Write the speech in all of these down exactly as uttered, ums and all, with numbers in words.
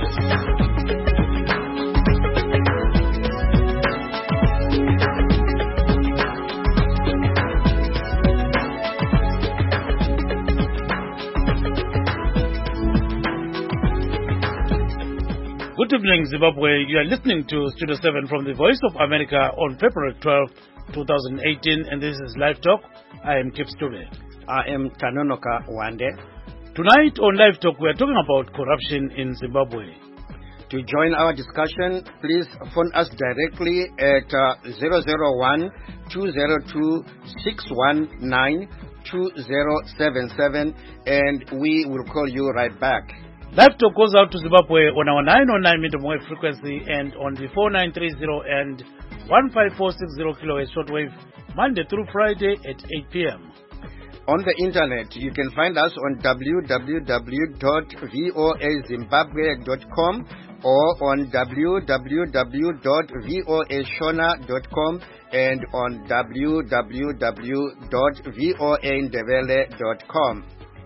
Good evening, Zimbabwe. You are listening to Studio seven from the Voice of America on February twelfth, twenty eighteen, and this is Live Talk. I am Kip Stube. I am Tanonoka Wande. Tonight on Live Talk, we are talking about corruption in Zimbabwe. To join our discussion, please phone us directly at uh, zero zero one, two zero two, six one nine, two zero seven seven, and we will call you right back. Live Talk goes out to Zimbabwe on our nine oh nine medium wave frequency and on the four nine three zero and one five four six zero kilohertz shortwave, Monday through Friday at eight p.m. On the internet, you can find us on w w w dot voa zimbabwe dot com or on w w w dot voa shona dot com and on w w w dot voa ndebele dot com.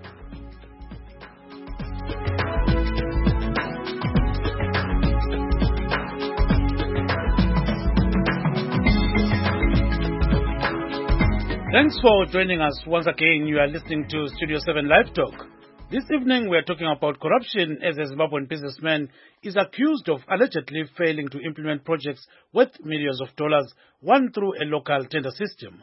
Thanks for joining us once again. You are listening to Studio seven Live Talk. This evening we are talking about corruption as a Zimbabwean businessman is accused of allegedly failing to implement projects worth millions of dollars won through a local tender system.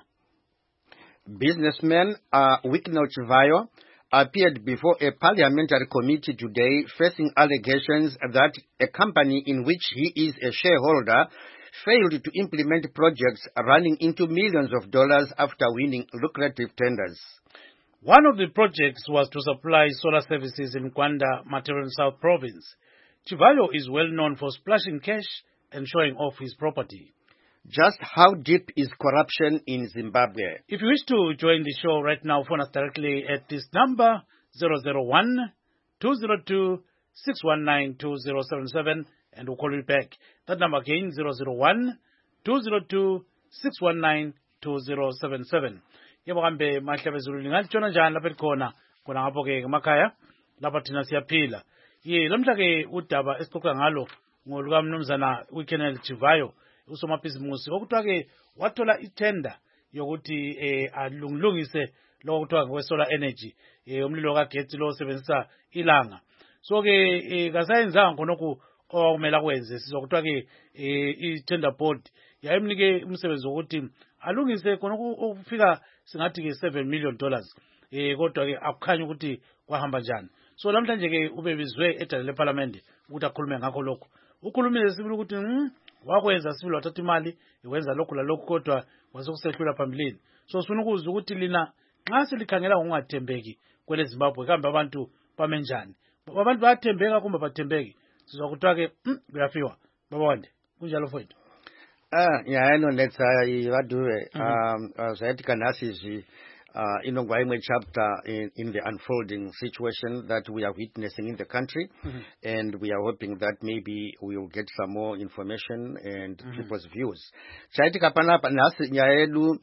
Businessman uh, Wicknell Chivayo appeared before a parliamentary committee today facing allegations that a company in which he is a shareholder failed to implement projects running into millions of dollars after winning lucrative tenders. One of the projects was to supply solar services in Kwanda, Mataren South Province. Chivayo is well known for splashing cash and showing off his property. Just how deep is corruption in Zimbabwe? If you wish to join the show right now, phone us directly at this number, zero zero one, two zero two, six one nine, two zero seven seven. And we'll call you back. That number again, zero zero one, two zero two, six one nine, two zero seven seven. Yebo kambe mahlabe zulu lingatshona njani lapha ekhona khona ngapho ke emakhaya lapha thina siyaphila. Ye lamhla ke udaba esixoxa ngalo ngoluka mnumzana Wicknell Chivayo usomabhizimusi okuthiwa ke wathola itender yokuthi eh alungilungise lo kuthiwa ngwe solar energy eh umlilo kagetsi lo osebenzisa ilanga. So ke kasayenzanga khonokho okumela kwenze sizokuthiwa ke i-tender board yayimnike umsebenzi wokuthi alungise khona ukufika singathi ke seven million dollars eh kodwa ke akukhanya ukuthi kwahamba njani. So namhlanje ke ubebizwe edale leparlament ukuthi akhulume ngakho lokho. Ukhulumile sibili ukuthi hm wakwenza sibili wathatha imali iwenza lokho lalokho kodwa wasokusehlula phambilini. So sifuna ukuzwa ukuthi lina nxa selikhangela ngokungathembeki kwele Zimbabwe kambe abantu bamenjani. Abantu bayathembeka kumbe bathembeki. Sizokuthiwa ke kuyafiwa baba Wande kunjalo mfowethu. Ah yeah no let's uh vadue um zathi kanasi uh inongwa imwe chapter in, in the unfolding situation that we are witnessing in the country, mm-hmm. and we are hoping that maybe we will get some more information and mm-hmm. people's views. Chaiti kapana nasi nyaya yedu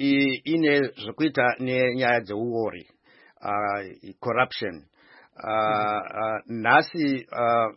ine zokuita ne nyaya dzeuori uh corruption. Uh, uh, nasi uh,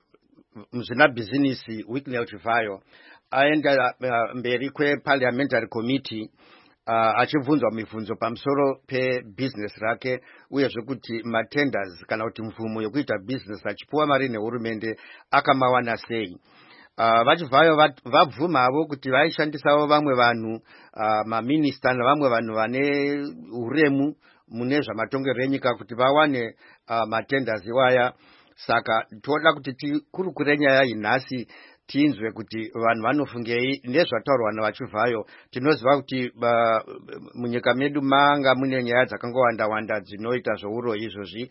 mzina business Wicknell Chivayo aenda uh, mberi kwe parliamentary committee uh, achibvunzwa mibvunzo pamusoro pe business rake uye zvekuti matenders kana kuti mvumo yokuita business achipuwa mari nehurumende akamawana sei. Uh, vachivayo vabvumavo kuti vaishandisawo vamwe vanhu uh, maminista navamwe vanhu vane uremu mune zvamatongerero enyika kuti vawane uh, matenders iwaya. Saka toda kuti tikurukure nyaya inhasi tinzwe kuti vanhu vanofungei nezvataurwa navachivayo. Tinoziva kuti uh, munyika medu manga mune nyaya dzakangowanda wanda dzinoita zvouroyi izvozvi.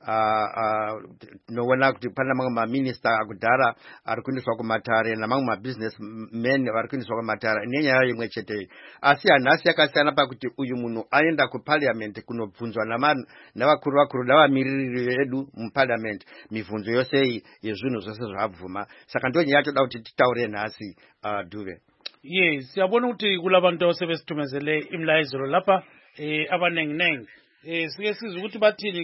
Tinoona kuti pana mamwe maminista akudhara ari kuendeswa kumatare namamwe mabusiness men vari kuendeswa kumatare nenyaya imwe chete. Asi hanhasi yakasiyana pakuti uyu munhu aenda kuparliament kunobvunzwa navakuru vakuru navamiriri vedu muparliament mibvunzo yose yezvinhu zvose zvabvuma. Saka ndo nyaya toda kuti titaure nhasi Dube. Yes, siyabona ukuthi kulabantu abasebesithumezele imlayezelo lapha eh abanenginengi. Eh sike sizwe ukuthi bathini ke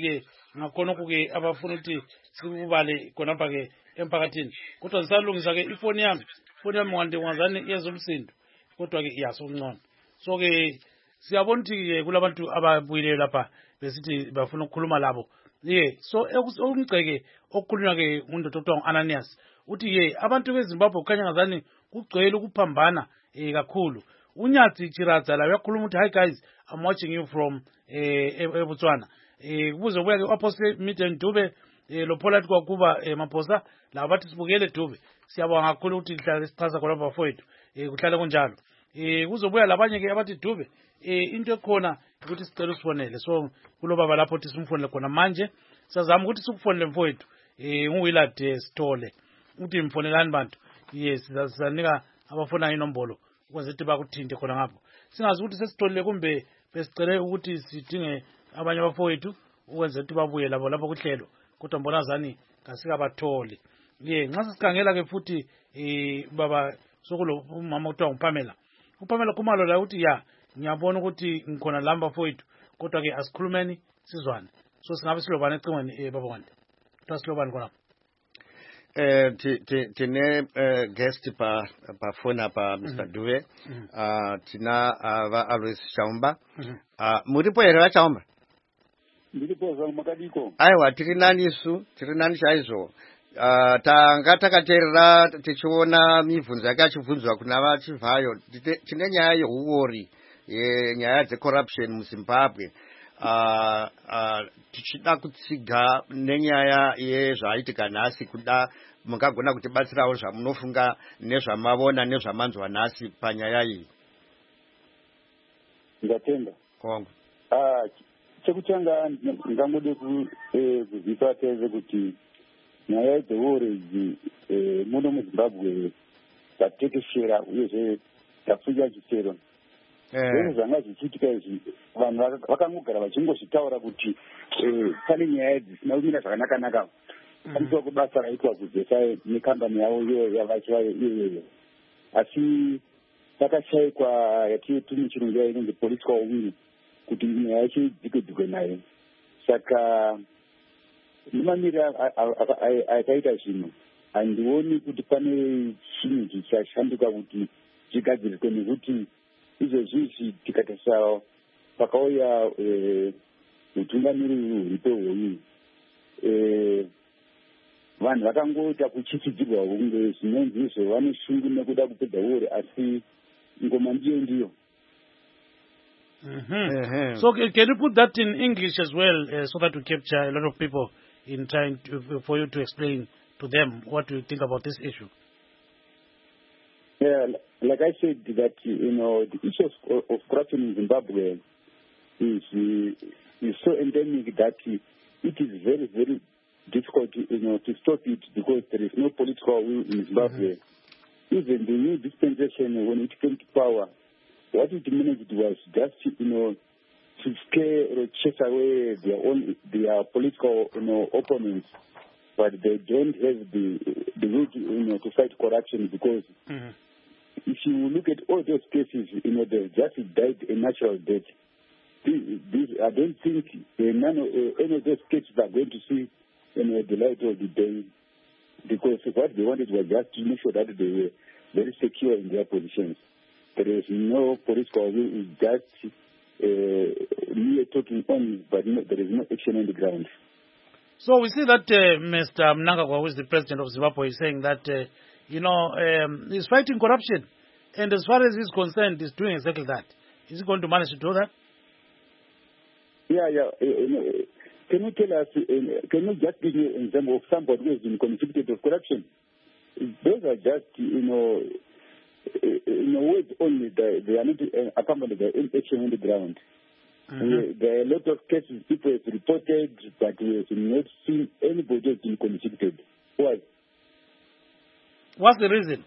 ngakhona ke abafuna ukuthi sikubale khonapha ke emphakathini kodwa ngisalungisa ke ifoni yami ifoni yami ngande ngwazani yezomsindo kodwa ke iyasongcono so ke siyabona ukuthi ke kulabantu ababuyileyo lapha besithi bafuna ukukhuluma labo ye so okungceke okukhulunywa ke undoda othiwa Ananias uthi ye abantu beZimbabwe kukhanya ngazani kugcwele ukuphambana eh kakhulu uNyathi Chiradza la uyakhuluma uthi hi guys I'm watching you from eh eBotswana eh kubuze buya ke Apostle Middle Dube eh lo Paulette kwakuba emaphosa la bathi sibukele Dube siyabonga kakhulu ukuthi lihlale sichaza khona bafowethu eh kuhlala kunjalo eh kuzobuya labanye ke abathi Dube eh into ekhona ukuthi sicela usifonele so kulo baba lapho ukuthi simfonele khona manje sizama ukuthi sikufonele mfowethu eh nguWillard Sithole uthi imfonelani bantu yes sizanika abafuna inombolo ukwenza ukuthi bakuthinte khona ngapho singazi ukuthi sesitholile kumbe besicele ukuthi sidinge abanye abafowethu ukwenza ukuthi babuye labo lapho kuhlelo kodwa mbona zani kasikabatholi ye nxa sikhangela ke futhi eh baba sokulo umama uthiwa uPamela uPamela Khumalo la uthi ya ngiyabona ukuthi ngikhona lamba mfowethu kodwa ke asikhulumeni sizwane so singabe silobana ecingweni eh baba Wande tasilobani khona eh tine guest pa pa phone pa Mister Dube ah tina ava Alois Chaumba ah muripo ere Chaumba ndiripo za makadiko aiwa tiri nani su tiri nani chaizo ah tanga takaterera tichiona mibvunzo yakachibvunzwa kuna vachivhayo tine nyaya yehuori ye nyaya dze corruption mu Zimbabwe ah ah tichida kutsiga nenyaya yezvaitika nhasi kuda mungagona kuti batsirawo zvamunofunga nezvamavona nezvamanzwa nhasi panyaya iyi ndatenda kongo ah chekutanga ngangode kuzivisa teze kuti nyaya dzeore idzi muno muZimbabwe dzatekeshera uyezve dzapfuya chisero zvinhu zvanga zvichiitika izvi vanhu vakangogara vachingozvitaura kuti pane nyaya dzisina kumira zvakanaka-naka pamusoro pebasa raitwa kuzesa nekambani yavo iyo yavachivayo iyoyo asi takashayikwa yatiyeti muchirungu inonzi political will kuti nyaya yacho idzike-dzikwe nayo saka nemamiriro akaita zvinhu handioni kuti pane chinhu chichashanduka kuti chigadziriswe nekuti izvezvizvi tikatarisa pakauya utungamiriri huripo hwoyu vanhu vakangoita kuchichidzirwa kunge zvinonzi izvo vane shungu nekuda kupedza uore asi ngoma ndiyo ndiyo. So can you put that in English as well uh, so that we capture a lot of people in trying to, for you to explain to them what you think about this issue? Yeah, like I said, that you know the issue of, of corruption in Zimbabwe is uh, is so endemic that it is very very difficult, to, you know, to stop it because there is no political will in Zimbabwe. Mm-hmm. Even the new dispensation, when it came to power, what it managed was just, you know, to scare or chase away their own their political, you know, opponents, but they don't have the the will to, you know, to fight corruption because. Mm-hmm. If you look at all those cases, you know, they just died a natural death. This, this, I don't think uh, none of, uh, any of those cases are going to see, you know, the light of the day, because what they wanted was just to make sure that they were very secure in their positions. There is no political will, it's just uh, mere talking only, but no, there is no action on the ground. So we see that uh, Mister Mnangagwa, who is the president of Zimbabwe, is saying that, uh, you know, um, he's fighting corruption. And as far as he's concerned, he's doing exactly that. Is he going to manage to do that? Yeah, yeah. Uh, can you tell us, uh, can you just give me an example of somebody who has been convicted of corruption? Those are just, you know, in a way only, they, they are not uh, accompanied by action on the ground. Mm-hmm. Uh, there are a lot of cases people have reported, but we have not seen anybody has been convicted. Why? What's the reason?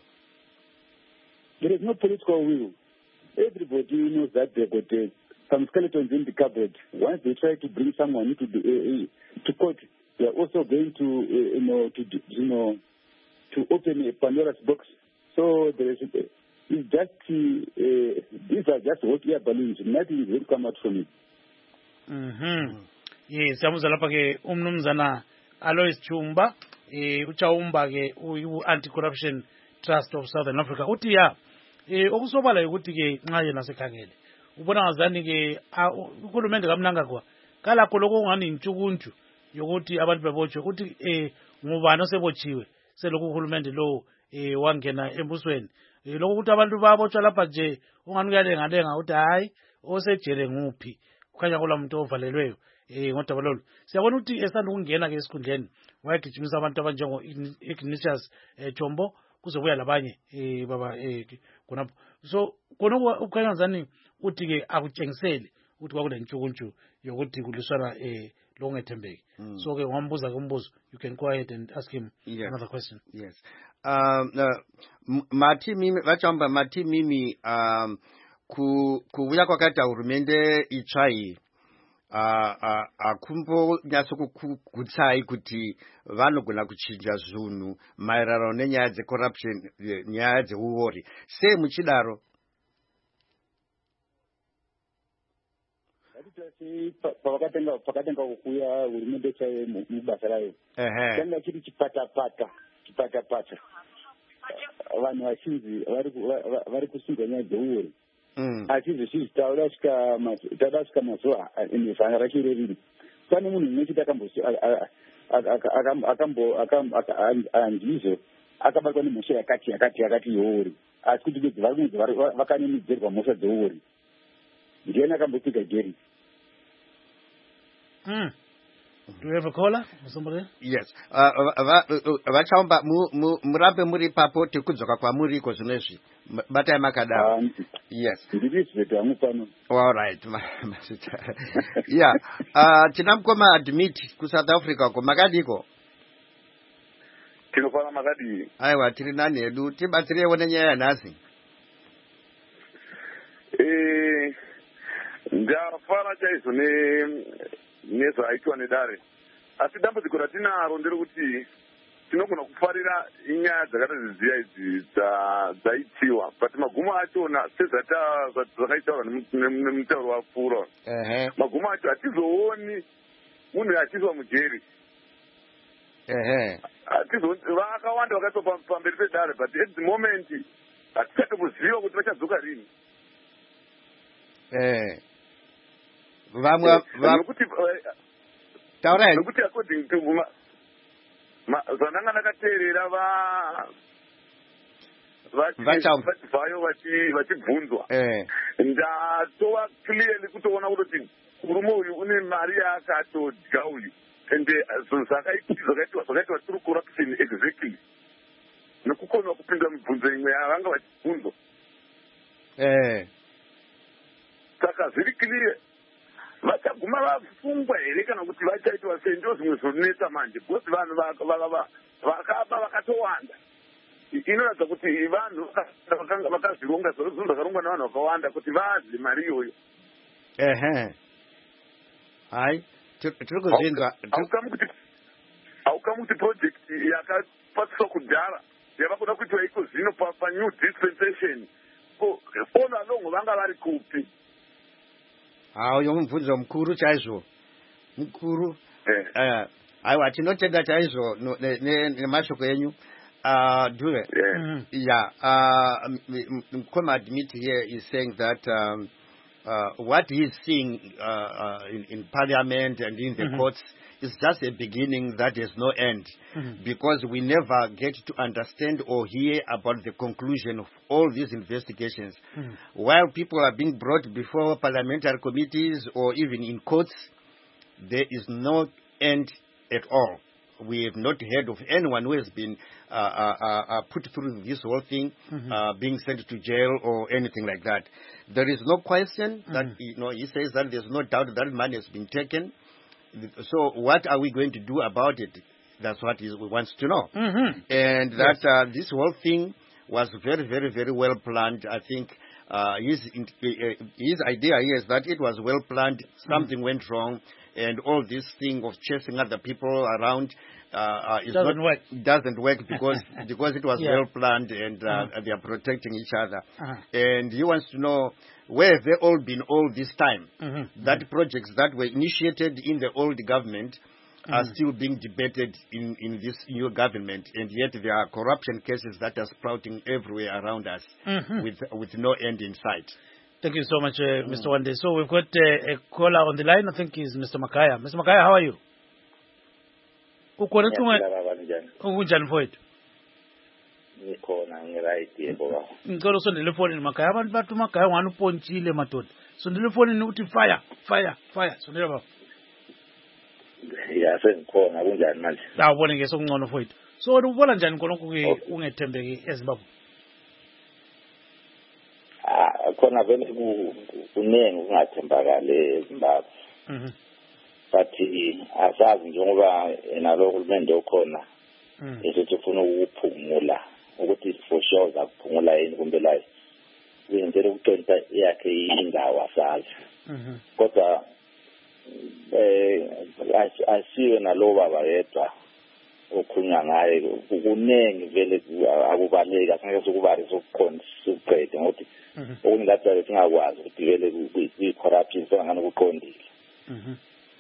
There is no political will. Everybody knows that they've got uh, some skeletons in the cupboard. Once they try to bring someone to the uh, to court, they are also going to uh, you know to you know to open a Pandora's box. So there is uh, it's just uh, these are just hot air balloons. Nothing will come out from it. Mm-hmm. Yes, siyamuza lapha ke umnumzana Alois Chumba, eh uChawumba ke u-Anti-Corruption Trust of Southern Africa. Uthi ya, eh okusobala ukuthi ke nxa yena sekhangele. Ubona ngazani ke uhulumende kamnanga kwa. Kala koloko ngani intshukuntshu yokuthi abantu bebotshwe uthi eh ngubani osebotshiwe selokhu uhulumende lo eh wangena embusweni. Eh lokho ukuthi abantu babotshwa lapha nje ungani kuyalenga lenga uthi hayi osejele nguphi. Kukhanya kulamuntu ovalelweyo. Eh ngodaba lolu siyabona ukuthi esanda ukungena ke esikhundleni wayegijimisa abantu abanjengo Ignatius eh Chombo kuzobuya labanye eh baba eh khonapho so khona ukukhanyazani uthi ke akutshengiseli ukuthi kwakulentshukuntshu yokuthi kuliswana eh longethembeki. So ke ngambuza ke umbuzo, you can go ahead and ask him yes. another question. Yes. Um uh, Mati mimi vachamba Mati mimi um ku kubuya kwakaita hurumende itsvai Uh, akumbo nyaso kukutsai kuti vanogona kuchinja zvinhu maererano nenyaya dzecorruption, nyaya dzeuori. Sei muchidaro? Pavakatenga pakatenga kukuya hurumende chaiyo mubasa rayo tanga chiri chipatapata chipatapata vanhu vazhinji vari kusunga nyaya dzeuori. Achizozvizvi tadasvika mazuva nezana rachiro riri pane munhu mumwe chete akamboandizo akabatwa nemhosva yakati yakati yakati yeori asi kuti bedzi vari kunzi vakanemidzerwa mhosva dzeori ndiani akambopika geri. Do you have a caller or somebody? Yes. Vachaomba murambe muri papo tikudzoka kwamuriko zvinezvi batai makadaro. Yes. All right. Yeah. Uh, tina mukoma admit ku South Africa ko makadiko. Tinofana makadi. Aiwa tiri nani edu tibatsirewo nenyaya yanhasi. Eh ndafana chaizvo ne nezvaitwa nedare asi dambudziko ratinaro nderekuti tinogona kufarira inyaya dzakati ziziya idzi dzaitiwa but magumo achona sezvakaitaurwa nemutauro wapfuura magumo acho hatizooni munhu achiiswa mujeri vakawanda vakaiswa pamberi pedare but at the moment hatichati kuziva kuti vachadzoka rini. Vamwe nokuti taurai nokuti according to zvandanga ndakateerera va vachibvayo vachibvunzwa ndatova clearly kutoona kutoti murume uyu une mari yaakatodya uyu ende zvakaitwa through corruption exactly nekukonwa kupinda mibvunzo imwe yavanga vachibvunzwa saka zviri clear vachaguma vafungwa here kana kuti vachaitwa sei ndo zvimwe zvinonetsa manje because vanhu vakaba vakatowanda inoratidza kuti vanhu vakazvironga zvinhu zvakarongwa nevanhu vakawanda kuti vazi mari iyoyo. Ehe hai tiri kuzvinzwa haukamu kuti project yakapatsiswa kudhara yava kuda kuitwa iko zvino panew dispensation all along vanga vari kupi. Ah, uyo mubvunzo mukuru chaizvo mukuru. Aiwa tinotenda chaizvo nemashoko enyu. Dure. Yeah. Mukoma admit here is saying that um, uh, what he's seeing uh, uh, in, in Parliament and in the mm-hmm. courts is just a beginning that has no end, mm-hmm. because we never get to understand or hear about the conclusion of all these investigations. Mm-hmm. While people are being brought before parliamentary committees or even in courts, there is no end at all. We have not heard of anyone who has been uh, uh, uh, put through this whole thing, mm-hmm. uh, being sent to jail or anything like that. There is no question mm-hmm. that, you know, he says that there's no doubt that money has been taken. So what are we going to do about it? That's what he wants to know. Mm-hmm. And that yes. uh, this whole thing was very, very, very well planned. I think uh, his, his idea is that it was well planned, something mm-hmm. went wrong, and all this thing of chasing other people around uh, uh, is doesn't not, work. Doesn't work because because it was Yeah. well planned and uh, Uh-huh. they are protecting each other. Uh-huh. And he wants to know where have they all been all this time. Mm-hmm. That projects that were initiated in the old government are Mm-hmm. still being debated in, in this new government, and yet there are corruption cases that are sprouting everywhere around us Mm-hmm. with with no end in sight. Thank you so much, uh, Mister Wande. So we've got uh, a caller on the line. I think he's Mister Makaya. Mister Makaya, how are you? Ukhona unjani mfowethu? Ngikhona ngiright yebo baba. Ngicela usondele efonini Makaya. Abantu bathi Makaya wani upontshile madoda. Sondele efonini uthi fire, fire, fire. Sondela baba. Ya sengikhona kunjani manje? Awubone ke sokungcono mfowethu. So wena ubona njani konke ke ungethembeki eZimbabwe? Ah khona vele kunengi ukungathembakali eZimbabwe. Mhm. But asazi njengoba enalo uhulumende okhona Mhm. esithi ufuna ukuphumula ukuthi for sure zakuphumula yini kumbe la uyenzele ukuqonda yakhe indawo asazi. Mhm. Kodwa eh asiwe nalo baba yedwa okhunya ngaye kunengi vele akubaleki asingeke sokubali sokuqonda sokuqeda ngokuthi okungathi singakwazi ukuthi vele kuyi corruption sengane ukuqondile. Mhm.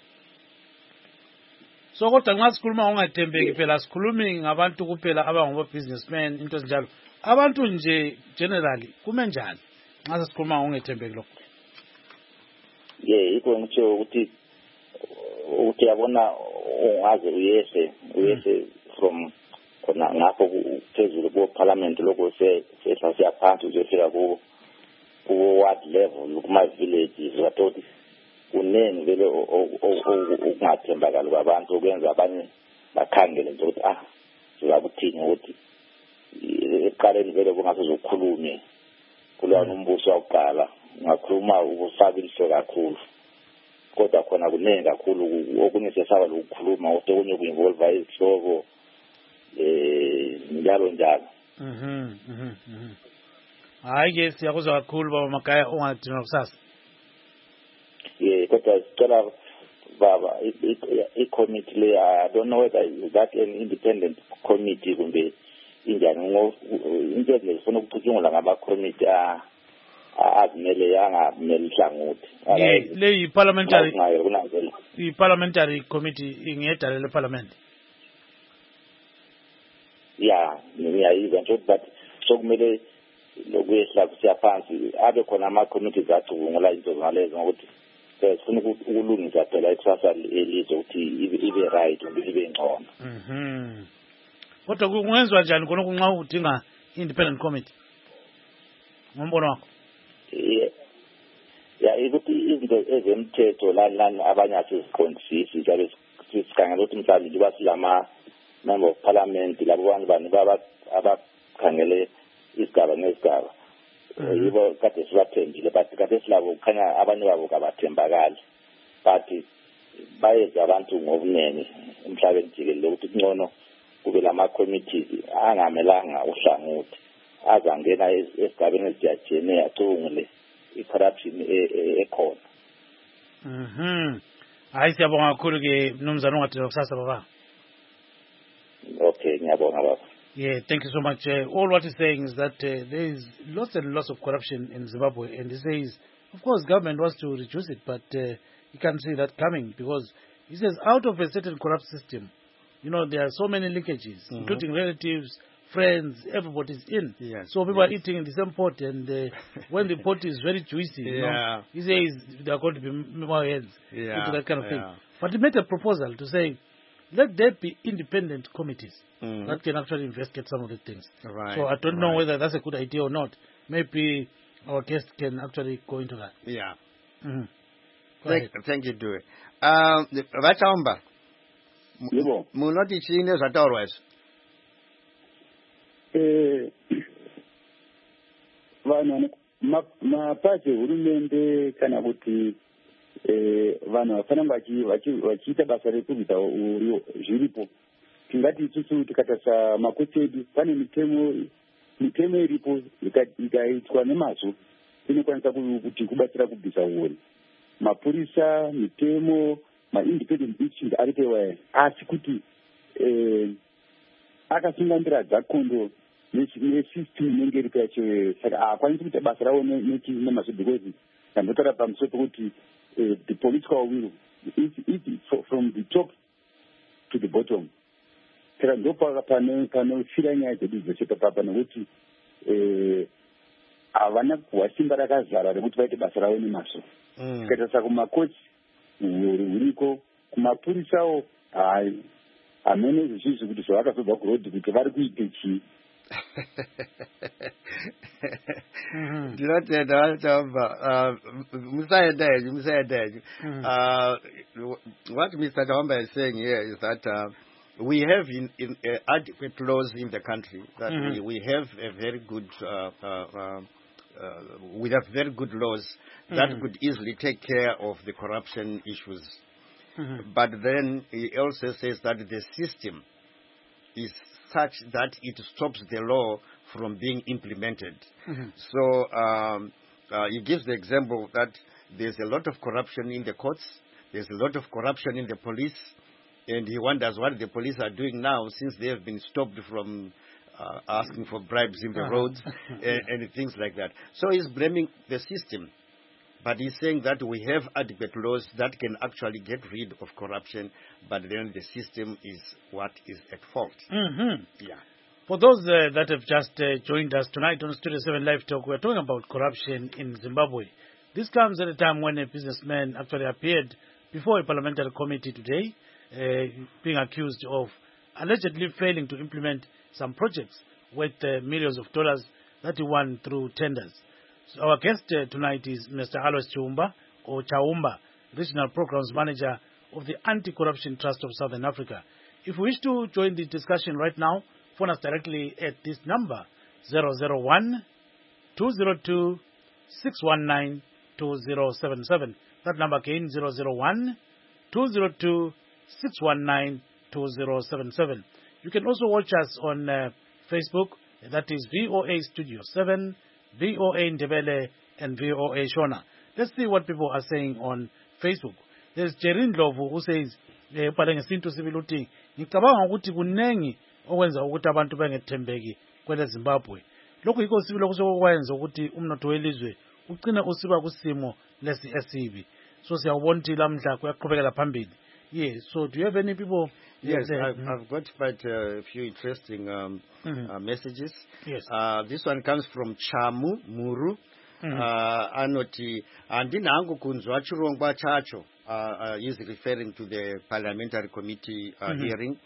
So kodwa nxa sikhuluma ungathembeki phela sikhulumi ngabantu kuphela abangoba businessmen into ezinjalo. Abantu nje generally kume njani nxa sikhuluma ungethembeki lokho? Yeah, iko ngitsho ukuthi ukuthi yabona ungaze uyese uyese from khona ngapho phezulu ku parliament lokho se sesasiya phansi uzofika ku ku ward level kuma villages wathi kunengi vele ukungathembakali kwabantu okwenza abanye bakhangele nje ukuthi ah sizakuthini ukuthi eqaleni vele kungasozokhulume kulowo umbuso waqala ngakhuluma ubufaka ilihlo kakhulu kodwa khona kunengi kakhulu okunye sesaba lokukhuluma okunye kuinvolve izihloko eh njalo njalo. Mhm mhm mhm. Hayi ke siyakuzwa kakhulu baba Makaya ungadina kusasa. Yeah, kodwa sicela baba i-committee le I don't know whether is that an independent committee kumbe injani ngo into lefuna ukucutshungula ngama committee a azimele yangamele ihlangothi. Yeah, le parliamentary i parliamentary committee ingedala le parliament. Yeah, ngiyayizwa nje but sokumele lokuyehla kusiya phansi abe khona ama committees acubungula into ngalezo ngokuthi sifuna ukulungisa phela ikusasa elizwe ukuthi ibe right ibe ngcono. Mhm. Kodwa kungenzwa njani khona kunxa udinga independent committee? Ngombono wakho? Yeah. Ya ukuthi izinto ezemthetho lani abanye asiziqondisisi njalo sikhangela ukuthi mhlawumbe nje basilama member of parliament labo bantu bani baba abakhangele isigaba nesigaba yibo kade sibathembile but kade silabo kukhanya abanye babo kabathembakali but bayeza abantu ngobunene emhlabeni jikelele ukuthi kungcono kube lama committees angamelanga uhlangothi azangena esigabeni esijajene acungule i-corruption ekhona. Mhm. Hayi siyabonga kakhulu ke mnumzana ungathela kusasa baba. Okay, ngiyabonga baba. Yeah, thank you so much. Uh, all what he's saying is that uh, there is lots and lots of corruption in Zimbabwe, and he says, of course, government wants to reduce it, but uh, you can't see that coming because he says out of a certain corrupt system, you know, there are so many linkages, mm-hmm. including relatives, friends, everybody's in. Yes, so people yes. are eating in the same pot, and uh, when the pot is very juicy, you yeah. know, he says there are going to be more heads yeah. into that kind of yeah. thing. But he made a proposal to say, let there be independent committees mm. that can actually investigate some of the things. Right, so I don't right. know whether that's a good idea or not. Maybe our guest can actually go into that. Yeah. Mm-hmm. Thank, thank you, Dewey. Um, Vachamba. Yebo. Munoti chine zvataurwa izvo. Eh vanhu mapazi ehurumende kana kuti eh vanhu vafanira vachiita basa rekubvisa uriwo zviripo. Tingati isusu tikatasa makotedi pane mitemo mitemo iripo ikaitwa nemazvo inokwanisa kuti kubatsira kubvisa uri. Mapurisa, mitemo, ma-independent beaching aripewa asi kuti eh akatungamira dzakondo nesystem inenge iri kacho saka haakwanisi kuita basa ravo nemazvo because ndandotara pamusoro pekuti the political will is, is from the top to the bottom. Saka ndopa panofira nyaya dzedu dzese papapa nekuti havana kuhwa simba rakazara rekuti vaite basa ravo nemazvo. Tikaita saka kumakoti huriko, kumapurisawo hai hamene zvizvizvi kuti zvavakazobva kurodhi kuti vari kuite chii. Ndinotenda vachaamba musaenda henyu musaenda henyu. What Mister Tawamba is saying here is that uh, we have in, in, uh, adequate laws in the country, that mm-hmm. we, we have a very good uh, uh, uh, uh, we have very good laws mm-hmm. that could easily take care of the corruption issues. Mm-hmm. But then he also says that the system is such that it stops the law from being implemented. Mm-hmm. So um, uh, he gives the example that there's a lot of corruption in the courts, there's a lot of corruption in the police, and he wonders what the police are doing now since they have been stopped from uh, asking for bribes in the uh-huh. roads and, and things like that. So he's blaming the system. But he's saying that we have adequate laws that can actually get rid of corruption, but then the system is what is at fault. Mm-hmm. Yeah. For those uh, that have just uh, joined us tonight on Studio seven Live Talk, we're talking about corruption in Zimbabwe. This comes at a time when a businessman actually appeared before a parliamentary committee today, uh, being accused of allegedly failing to implement some projects worth uh, millions of dollars that he won through tenders. So our guest uh, tonight is Mister Alois Chaumba, or Chaumba, Regional Programs Manager of the Anti-Corruption Trust of Southern Africa. If you wish to join the discussion right now, phone us directly at this number, zero zero one, two zero two, six one nine, two zero seven seven. That number again, zero zero one, two zero two, six one nine, two zero seven seven. You can also watch us on uh, Facebook, that is V O A Studio seven, V O A Ndebele, and V O A Shona. Let's see what people are saying on Facebook. There's Jerin Lovu who says, "Pale ngesintu sibiluthi ngicabanga ukuthi kunengi okwenza ukuthi abantu bengethembeki kwele Zimbabwe. Lokho yiko sibilo kusokwenza ukuthi umnotho welizwe ugcina usiba kusimo lesi esibi. So siyabona ukuthi lamhla kuyaqhubekela phambili." Yes. So do you have any people? Yes, I've, mm-hmm. I've got quite a few interesting um, mm-hmm. uh, messages. Yes. Uh, this one comes from Chamu Muru. Mm-hmm. Uh, anoti andina angu kunzwa chirongwa chacho. Uh, uh, he's referring to the parliamentary committee uh, mm-hmm. hearing.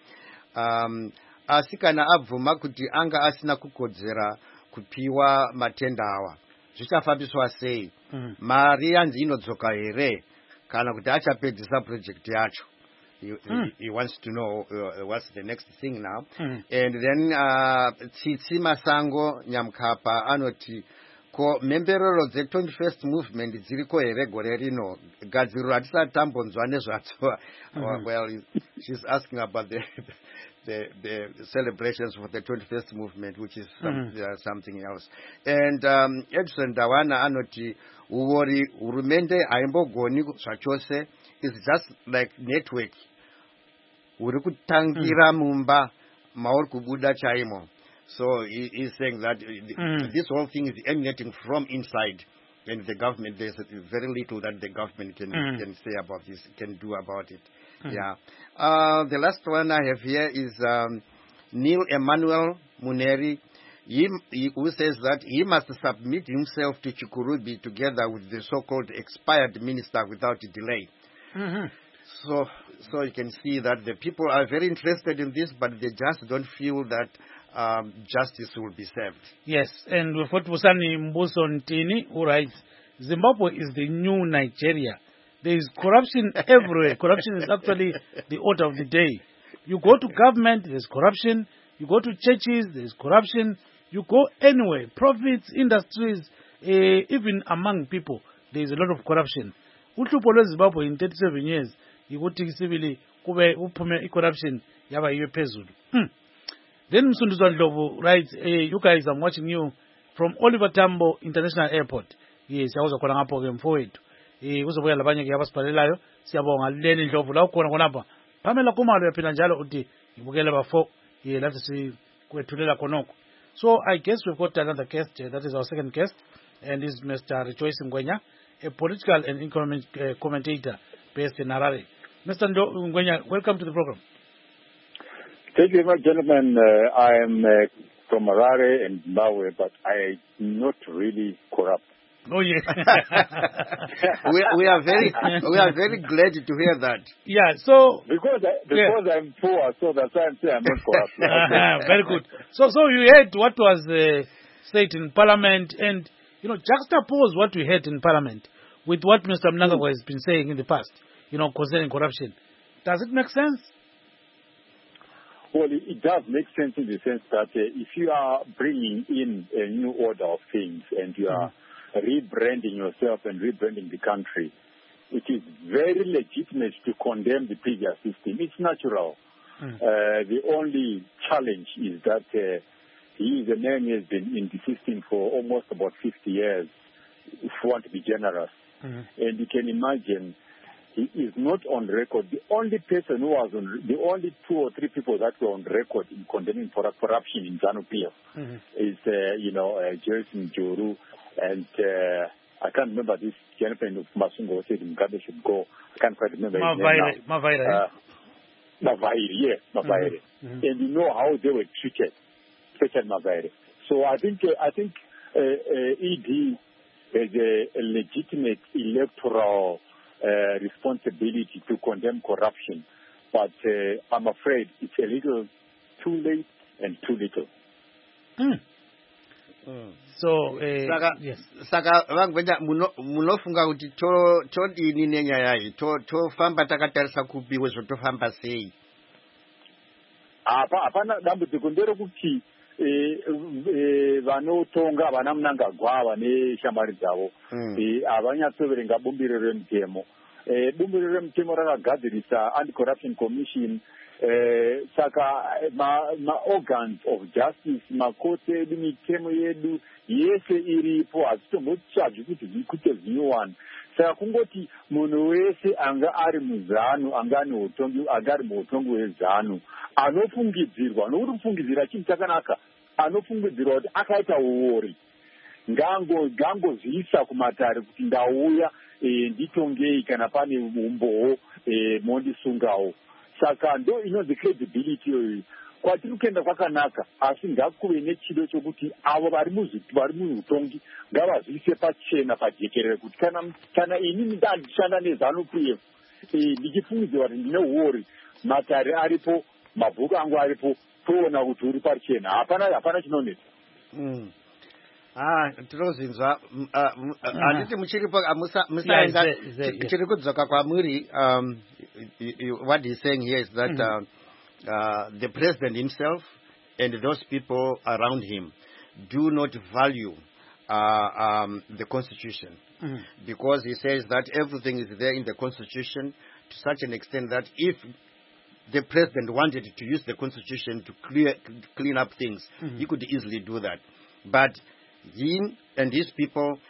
Um, asikana abvuma kuti anga asina kukodzera kupiwa matenda awa. Zvichafambiswa sei? Mm-hmm. Mari yanzi inodzoka here kana kuti achapedzisa project yacho. He, mm. he, he wants to know uh, what's the next thing now. Mm. And then Tsitsi uh, Masango Nyamkapa anoti ko memberero the twenty-first movement dziriko here gore rino gadziro atisati tambonzwa nezvacho. Well, she's asking about the the the celebrations for the twenty-first movement, which is some, mm. uh, something else. And um, Edson Dawana anoti uwori urumende aimbogoni zvachose is just like network. Uri kutangira mumba mauri kubuda chaimo. So he is saying that mm. this whole thing is emanating from inside, and the government, there's very little that the government can mm. can say about this, can do about it. Mm. Yeah. Uh, the last one I have here is um, Neil Emmanuel Muneri, he, he, who says that he must submit himself to Chikurubi together with the so-called expired minister without delay. Mm-hmm. So, so you can see that the people are very interested in this, but they just don't feel that um, justice will be served. Yes, and with what Busani Mbuso Ntini, who writes, Zimbabwe is the new Nigeria. There is corruption everywhere. Corruption is actually the order of the day. You go to government, there's corruption. You go to churches, there's corruption. You go anywhere, profits, industries, uh, even among people, there is a lot of corruption. Uhlupho lweZimbabwe in thirty-seven years, yikuthi sibili kube uphume corruption yaba yiyo phezulu. Then Msunduzwa Ndlovu writes, hey, you guys, I'm watching you from Oliver Tambo International Airport. Yes, yawuza khona ngapho ke mfowethu. Eh uzobuya labanye ke abasibhalelayo. Siyabonga Leni Ndlovu la ukhona khonapha. Pamela Kumalo yaphila njalo uthi ibukele bafo ye lathi si kwethulela khonoko. So I guess we've got another guest, uh, that is our second guest, and is Mister Rejoice Ngwenya, a political and economic uh, commentator based in Harare. Mister Ngwenya, welcome to the program. Thank you very much, gentlemen. Uh, I am uh, from Harare and Zimbabwe, but I am not really corrupt. Oh yes. we, we are very we are very glad to hear that. Yeah. So because I, because yeah. I'm poor, so that's why I'm saying I'm not corrupt. Okay. Very good. So so you heard what was uh, said in Parliament, and you know juxtapose what we heard in Parliament with what Mister Mnangagwa has been saying in the past, you know, concerning corruption. Does it make sense? Well, it, it does make sense in the sense that uh, if you are bringing in a new order of things and you are mm-hmm. rebranding yourself and rebranding the country, it is very legitimate to condemn the previous system. It's natural. Mm. Uh, the only challenge is that uh, he is a man who has been in the system for almost about fifty years, if you want to be generous. Mm-hmm. And you can imagine he is not on record. The only person who was on, the only two or three people that were on record in condemning for corruption in ZANU-P F mm-hmm. is, uh, you know, uh, Jason Joru, and uh, I can't remember this gentleman of Masungo said Mugabe should go. I can't quite remember his name now. Mavaire. Uh, Mavaire, yes, Mavaire. Mm-hmm. And you know how they were treated, especially Mavaire. So I think, uh, I think uh, uh, E D has a, a legitimate electoral Uh, responsibility to condemn corruption, but uh, I'm afraid it's a little too late and too little. Mm. Mm. So, uh, saka, yes. Saka, vangwenya munofunga kuti to to dini nenyaya iyi to to famba takatarisa kupiwe zvotofamba sei? Apa apana dambudziko nderekuti vanotonga vana Mnangagwa vane shamwari dzavo havanyatsoverenga bumbiro remutemo. Bumbiro remutemo rakagadzirisa anti-corruption commission, saka ma-organs of justice, makoti edu, mitemo yedu yese iripo, hazvitombotsvadzvi kuti zvikute zvinyowani. Saka kungoti munhu wese anga ari muzanu, anga ane utongi, anga ari muutongi hwezanu, anofungidzirwa, nokuti kufungidzira chinhu chakanaka, anofungidzirwa kuti akaita uori, ngangozviisa kumatare kuti ndauya nditongei kana pane umbowo mondisungawo. Saka ndo inonzi credibility iyoyi. Kwatiri kuenda kwakanaka, asi ngakuve nechido chokuti avo vari muutongi ngavazviise pachena pajekerere kuti kana kana inini ndandishanda neZANU-P F ndichifungidzira kuti ndine uori, matare aripo, mabhuku angu aripo, toona kuti uri pachena, hapana hapana chinonetsa. Mm. Ah, tinozinzwa handiti muchiripo musaenda tiri kudzoka kwamuri. Um, what he's saying here is that mm-hmm. uh, uh, the president himself and those people around him do not value uh, um, the constitution, mm-hmm. because he says that everything is there in the constitution to such an extent that if the president wanted to use the constitution to clear, clean up things, mm-hmm. he could easily do that. But he and his people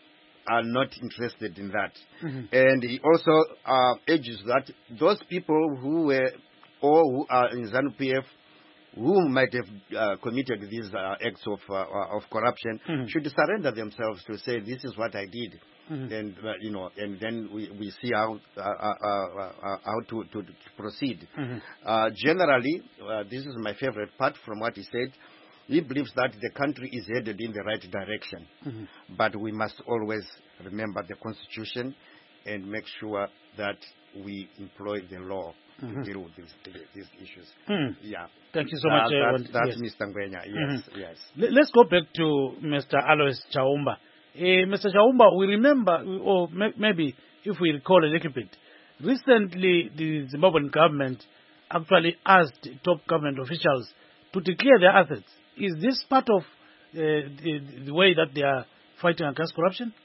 are not interested in that. Mm-hmm. And he also uh, urges that those people who were or who are in ZANU-P F, who might have uh, committed these uh, acts of uh, of corruption, mm-hmm. should surrender themselves to say, this is what I did. Mm-hmm. And uh, you know, and then we, we see how uh, uh, uh, how to, to, to proceed. Mm-hmm. Uh, generally, uh, this is my favorite part from what he said. He believes that the country is headed in the right direction, mm-hmm. but we must always remember the constitution and make sure that we employ the law mm-hmm. to deal with these, these issues. Mm. Yeah. Thank you so uh, much. That, uh, that's yes. Mister Ngwenya. Yes, mm-hmm. yes. Let's go back to Mister Alois Chaumba. Uh, Mister Chaumba, we remember, or maybe if we recall a little bit, recently the Zimbabwean government actually asked top government officials to declare their assets. Is this part of uh, the, the way that they are fighting against corruption?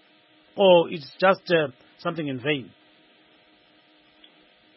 Or it's just uh, something in vain?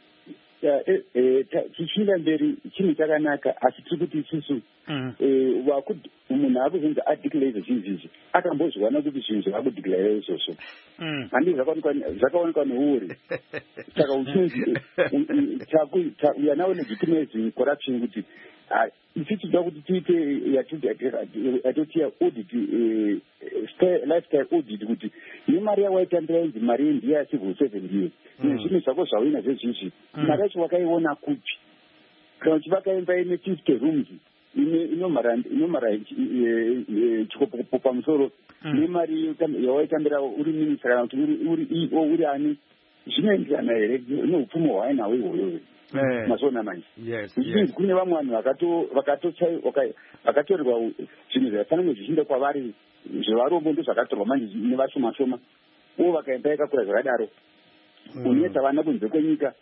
Tichida mberi chini chakanaka asi tiri kuti isusu wakuti munhu akuzonzi adeclare zvinhu izvi akambozviwana kuti zvinhu zvakudeclare izvozvo handi zvakaonekwa neuri saka uchinzi we are now legitimizing corruption kuti isi tinoda kuti tiite yatotiya audit lifestyle audit kuti nemari yawaitambira inzi mari ndiye ya civil servant ndiye nezvinhu zvako zvawina zvezvizvi mari yacho wakaiona kupi kana uchivaka imba ine fifty rooms inomhara chikopokopo pamusoro nemari yawaitambira uri minister kana kuti uri E O uri ani zvinoenderana here neupfumo hwainahwo ihwoyo mazuva manje uchinzi kune vamwe vanhu vakatorerwa zvinhu zvakafanana zvichienda kwavari zvevarombo ndo zvakatorwa manje nevashoma shoma uvo vakaimba yakakura zvakadaro unetsa vana kunze kwenyika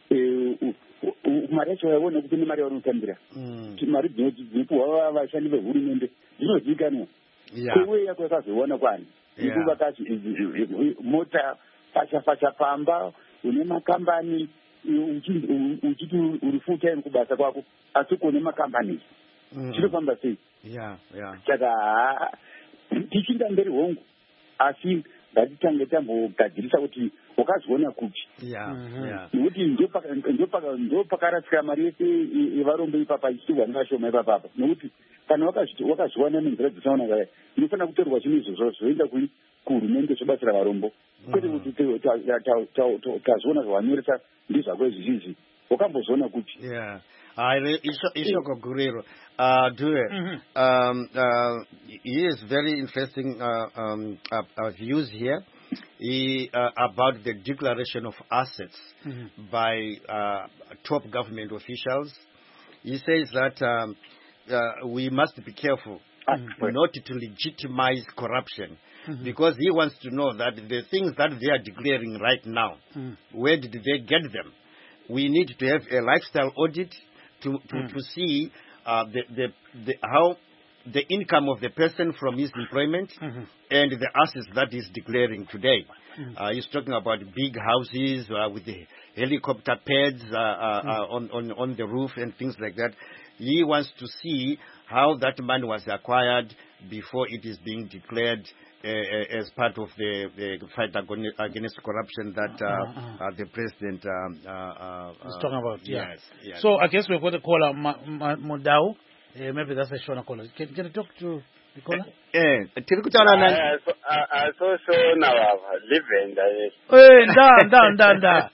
mari yacho waiona kuti nemari yavanotambira mari dzinopuhwa vashandi vehurumende dzinozivikanwa kweuye yako yakazoiona kwani ikuvaka mota fasha fasha pamba une makambani uchiti uri full time kubasa kwako asi kuone makambani chinofamba sei saka tichinda mberi hongu asi ngatitange tambogadzirisa kuti wakaziona kupi nekuti ndo pakarasika mari yese yevarombo ipapa ichitirwa nevashoma ipapapa nekuti kana wakazviwana nenzira dzisaonaka inofanira kutorwa zvinhu izvozvo zvoenda kuhurumende zvobatsira varombo kwete kuti tazviona zvawanyoresa ndizvako izvizvizvi wakambozviona kupi hayi ishoko guriro uh Dube um uh he is very interesting uh, um uh, uh, views here he, uh, about the declaration of assets mm-hmm. by uh, top government officials. He says that um, uh, we must be careful mm-hmm. not to legitimize corruption mm-hmm. because he wants to know that the things that they are declaring right now, mm-hmm. where did they get them? We need to have a lifestyle audit to, to, mm-hmm. to see uh, the, the, the, how the income of the person from his employment mm-hmm. and the assets that he's declaring today. Mm-hmm. Uh, he's talking about big houses uh, with the helicopter pads uh, uh, mm-hmm. uh, on, on, on the roof and things like that. He wants to see how that money was acquired before it is being declared uh, as part of the, the fight against corruption that uh, uh-huh. uh, the president um, uh, uh, is talking about. Yeah. Yes, yes. So I guess we've got a caller, Mudau. Uh, maybe that's a shorter caller. Can, can you talk to the caller? Eh, tilikutana I saw so now living that. Eh, nda nda nda nda.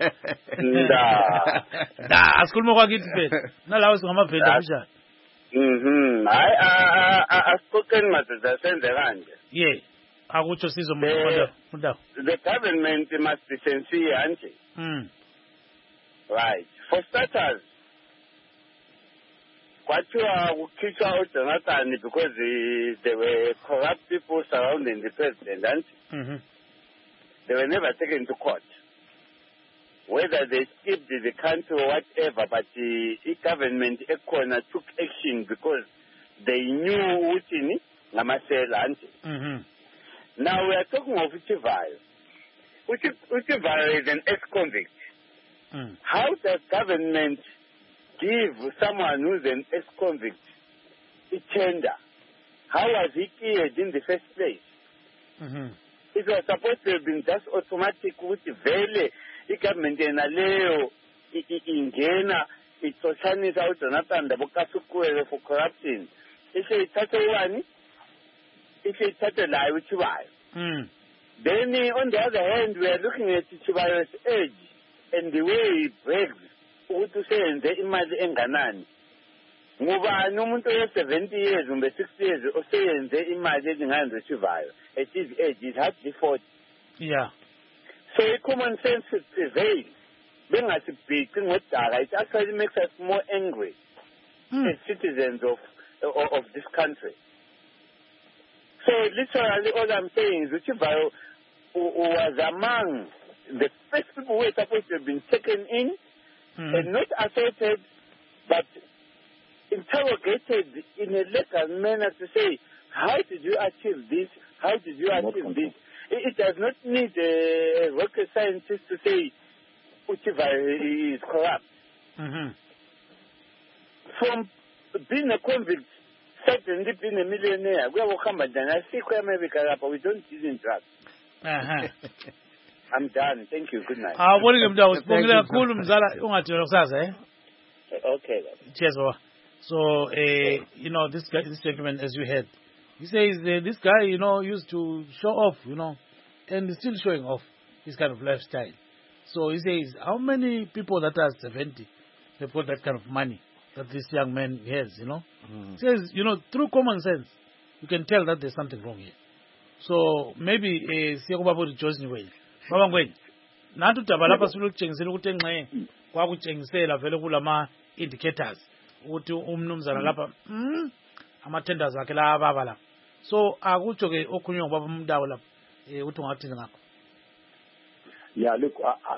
Nda. Nda, asikhuluma kwakithi phela. Nalawo singamavenda bisha. Mhm. I I I spoken madoda senze kanje. Yeah. Akutsho sizo Mudau. The government must be sincere, auntie. Mm. Right. For starters, kwathiwa kukhishwa uJonathan because there were corrupt people surrounding the president, and mm-hmm. they were never taken to court. Whether they skipped the country or whatever, but the government ekhona took action because they knew Utini Ngamasela, and mm-hmm. now we are talking of Uchivayo. Uchivayo is an ex-convict. Mm. How does government give someone who's an ex-convict a tender? How was he cleared in the first place? Mm-hmm. It was supposed to have been just automatic with vele the government in Aleo ingena itoshanisa uJonathan Dabokasukwele for corruption. If they touch one, if they touch a lie with mm. Then on the other hand, we are looking at Chivayo's age and the way he begs ukusebenze imali enganani. Ngubani umuntu we seventy years umbe sixty years osebenze imali ezinganze Chivayo at his age is hardly forty. Yeah. So common sense prevails. Bengasibhixi ngodaka, it actually makes us more angry mm. as citizens of, of of this country. So literally all I'm saying is Chivayo was among the first people who were supposed to have been taken in mm. and not assaulted, but interrogated in a legal manner to say, how did you achieve this? How did you achieve this? It, it does not need a rocket scientist to say Uchivayo is corrupt. Mm-hmm. From being a convict certainly being a millionaire. We will come and then I speak to America, but we don't deal in drugs. Uh-huh. I'm done. Thank you. Good night. Ah, what is the usibongela kakhulu mzala ungathina kusasa eh? Okay. Cheers, baba. So, uh, you know, this guy, this gentleman, as you heard, he says uh, this guy, you know, used to show off, you know, and he's still showing off his kind of lifestyle. So he says, how many people that are seventy have got that kind of money that this young man has, you know? Mm. He says, you know, through common sense, you can tell that there's something wrong here. So maybe siyakubaba uJoyce Ngwenya. Baba Ngwenya, nathi udaba lapha silokutshengisela ukuthi enxe kwakutshengisela vele kulama indicators ukuthi umnumzana lapha mm ama-tenders akhe la baba la. So akutsho ke okhulunywa ngubaba uMdawu lapha eh uthi ungathini ngakho? Yeah, look,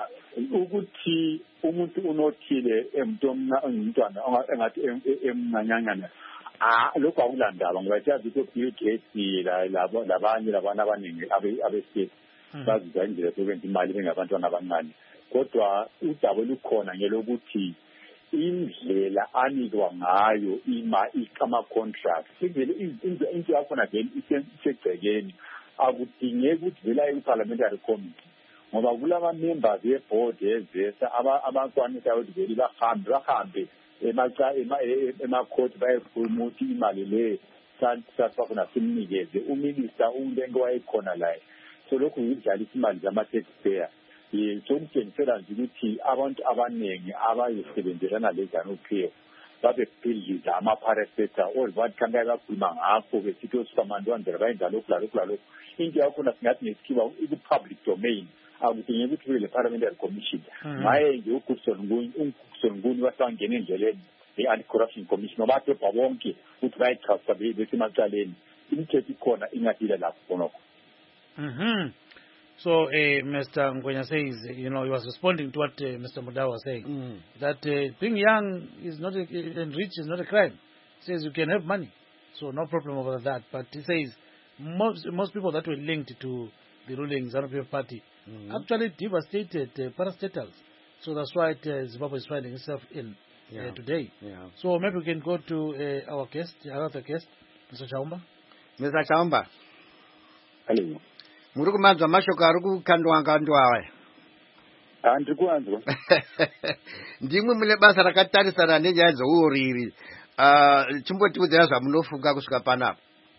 ukuthi umuntu unothile emntwana engathi emncanyanyana ah lokho akulandaba ngoba siyazi ukuthi Bill Gates labo labanye labana abaningi abe-state baziza indlela yokwenza imali bengabantwana abancane, kodwa udaba lukhona ngelokuthi indlela anikwa ngayo ima ama-contract sivele into yakhona vele isegcekeni, akudingeki ukuthi vele aye ku-parliamentary committee ngoba kulama-members ye-board ezesa abakwanisa ukuthi vele bahambe bahambe emakhoti bayekhuluma ukuthi imali le sasifuna simnikeze uminista ulento wayekhona laye. So lokhu yidlalisa imali zama-taxpayer. Sokutshengisela nje ukuthi abantu abaningi abayisebenzelana leZANU-P F babebhidliza ama-parastater all bathi kanti ayakhuluma ngakho besithi osifamandi wandlela bayenza lokhu lalokhu lalokhu. Into yakhona singathi ngesikhiwa iku-public domain, akudingeki ukuthi le parliamentary commission ngaye nje uGoodson Nguni uGoodson Nguni wasangena endleleni i-anti-corruption commission ngoba adobha bonke ukuthi bayichasa besemacaleni. Imithetho ikhona ingadila lapho khonokho. Mm-hmm. So, uh, Mister Ngwenya says, you know, he was responding to what uh, Mister Mudawa was saying, mm. that uh, being young is not a, and rich is not a crime. He says you can have money, so no problem over that. But he says most most people that were linked to the ruling ZANU-P F party mm-hmm. actually devastated uh, parastatals. So that's why it, uh, Zimbabwe is finding itself in yeah. uh, today. Yeah. So maybe we can go to uh, our guest, our other guest, Mister Chaumba. Mister Chaumba. Hello. Muri kumanzwa mashoko ari kukandwa ngandwa aya. Ah, ndikuanzwa. Ndimwe mule basa rakatarisana nenyaya dzouriri. Ah, chimbotiudzira zvamunofunga kusvika panapa.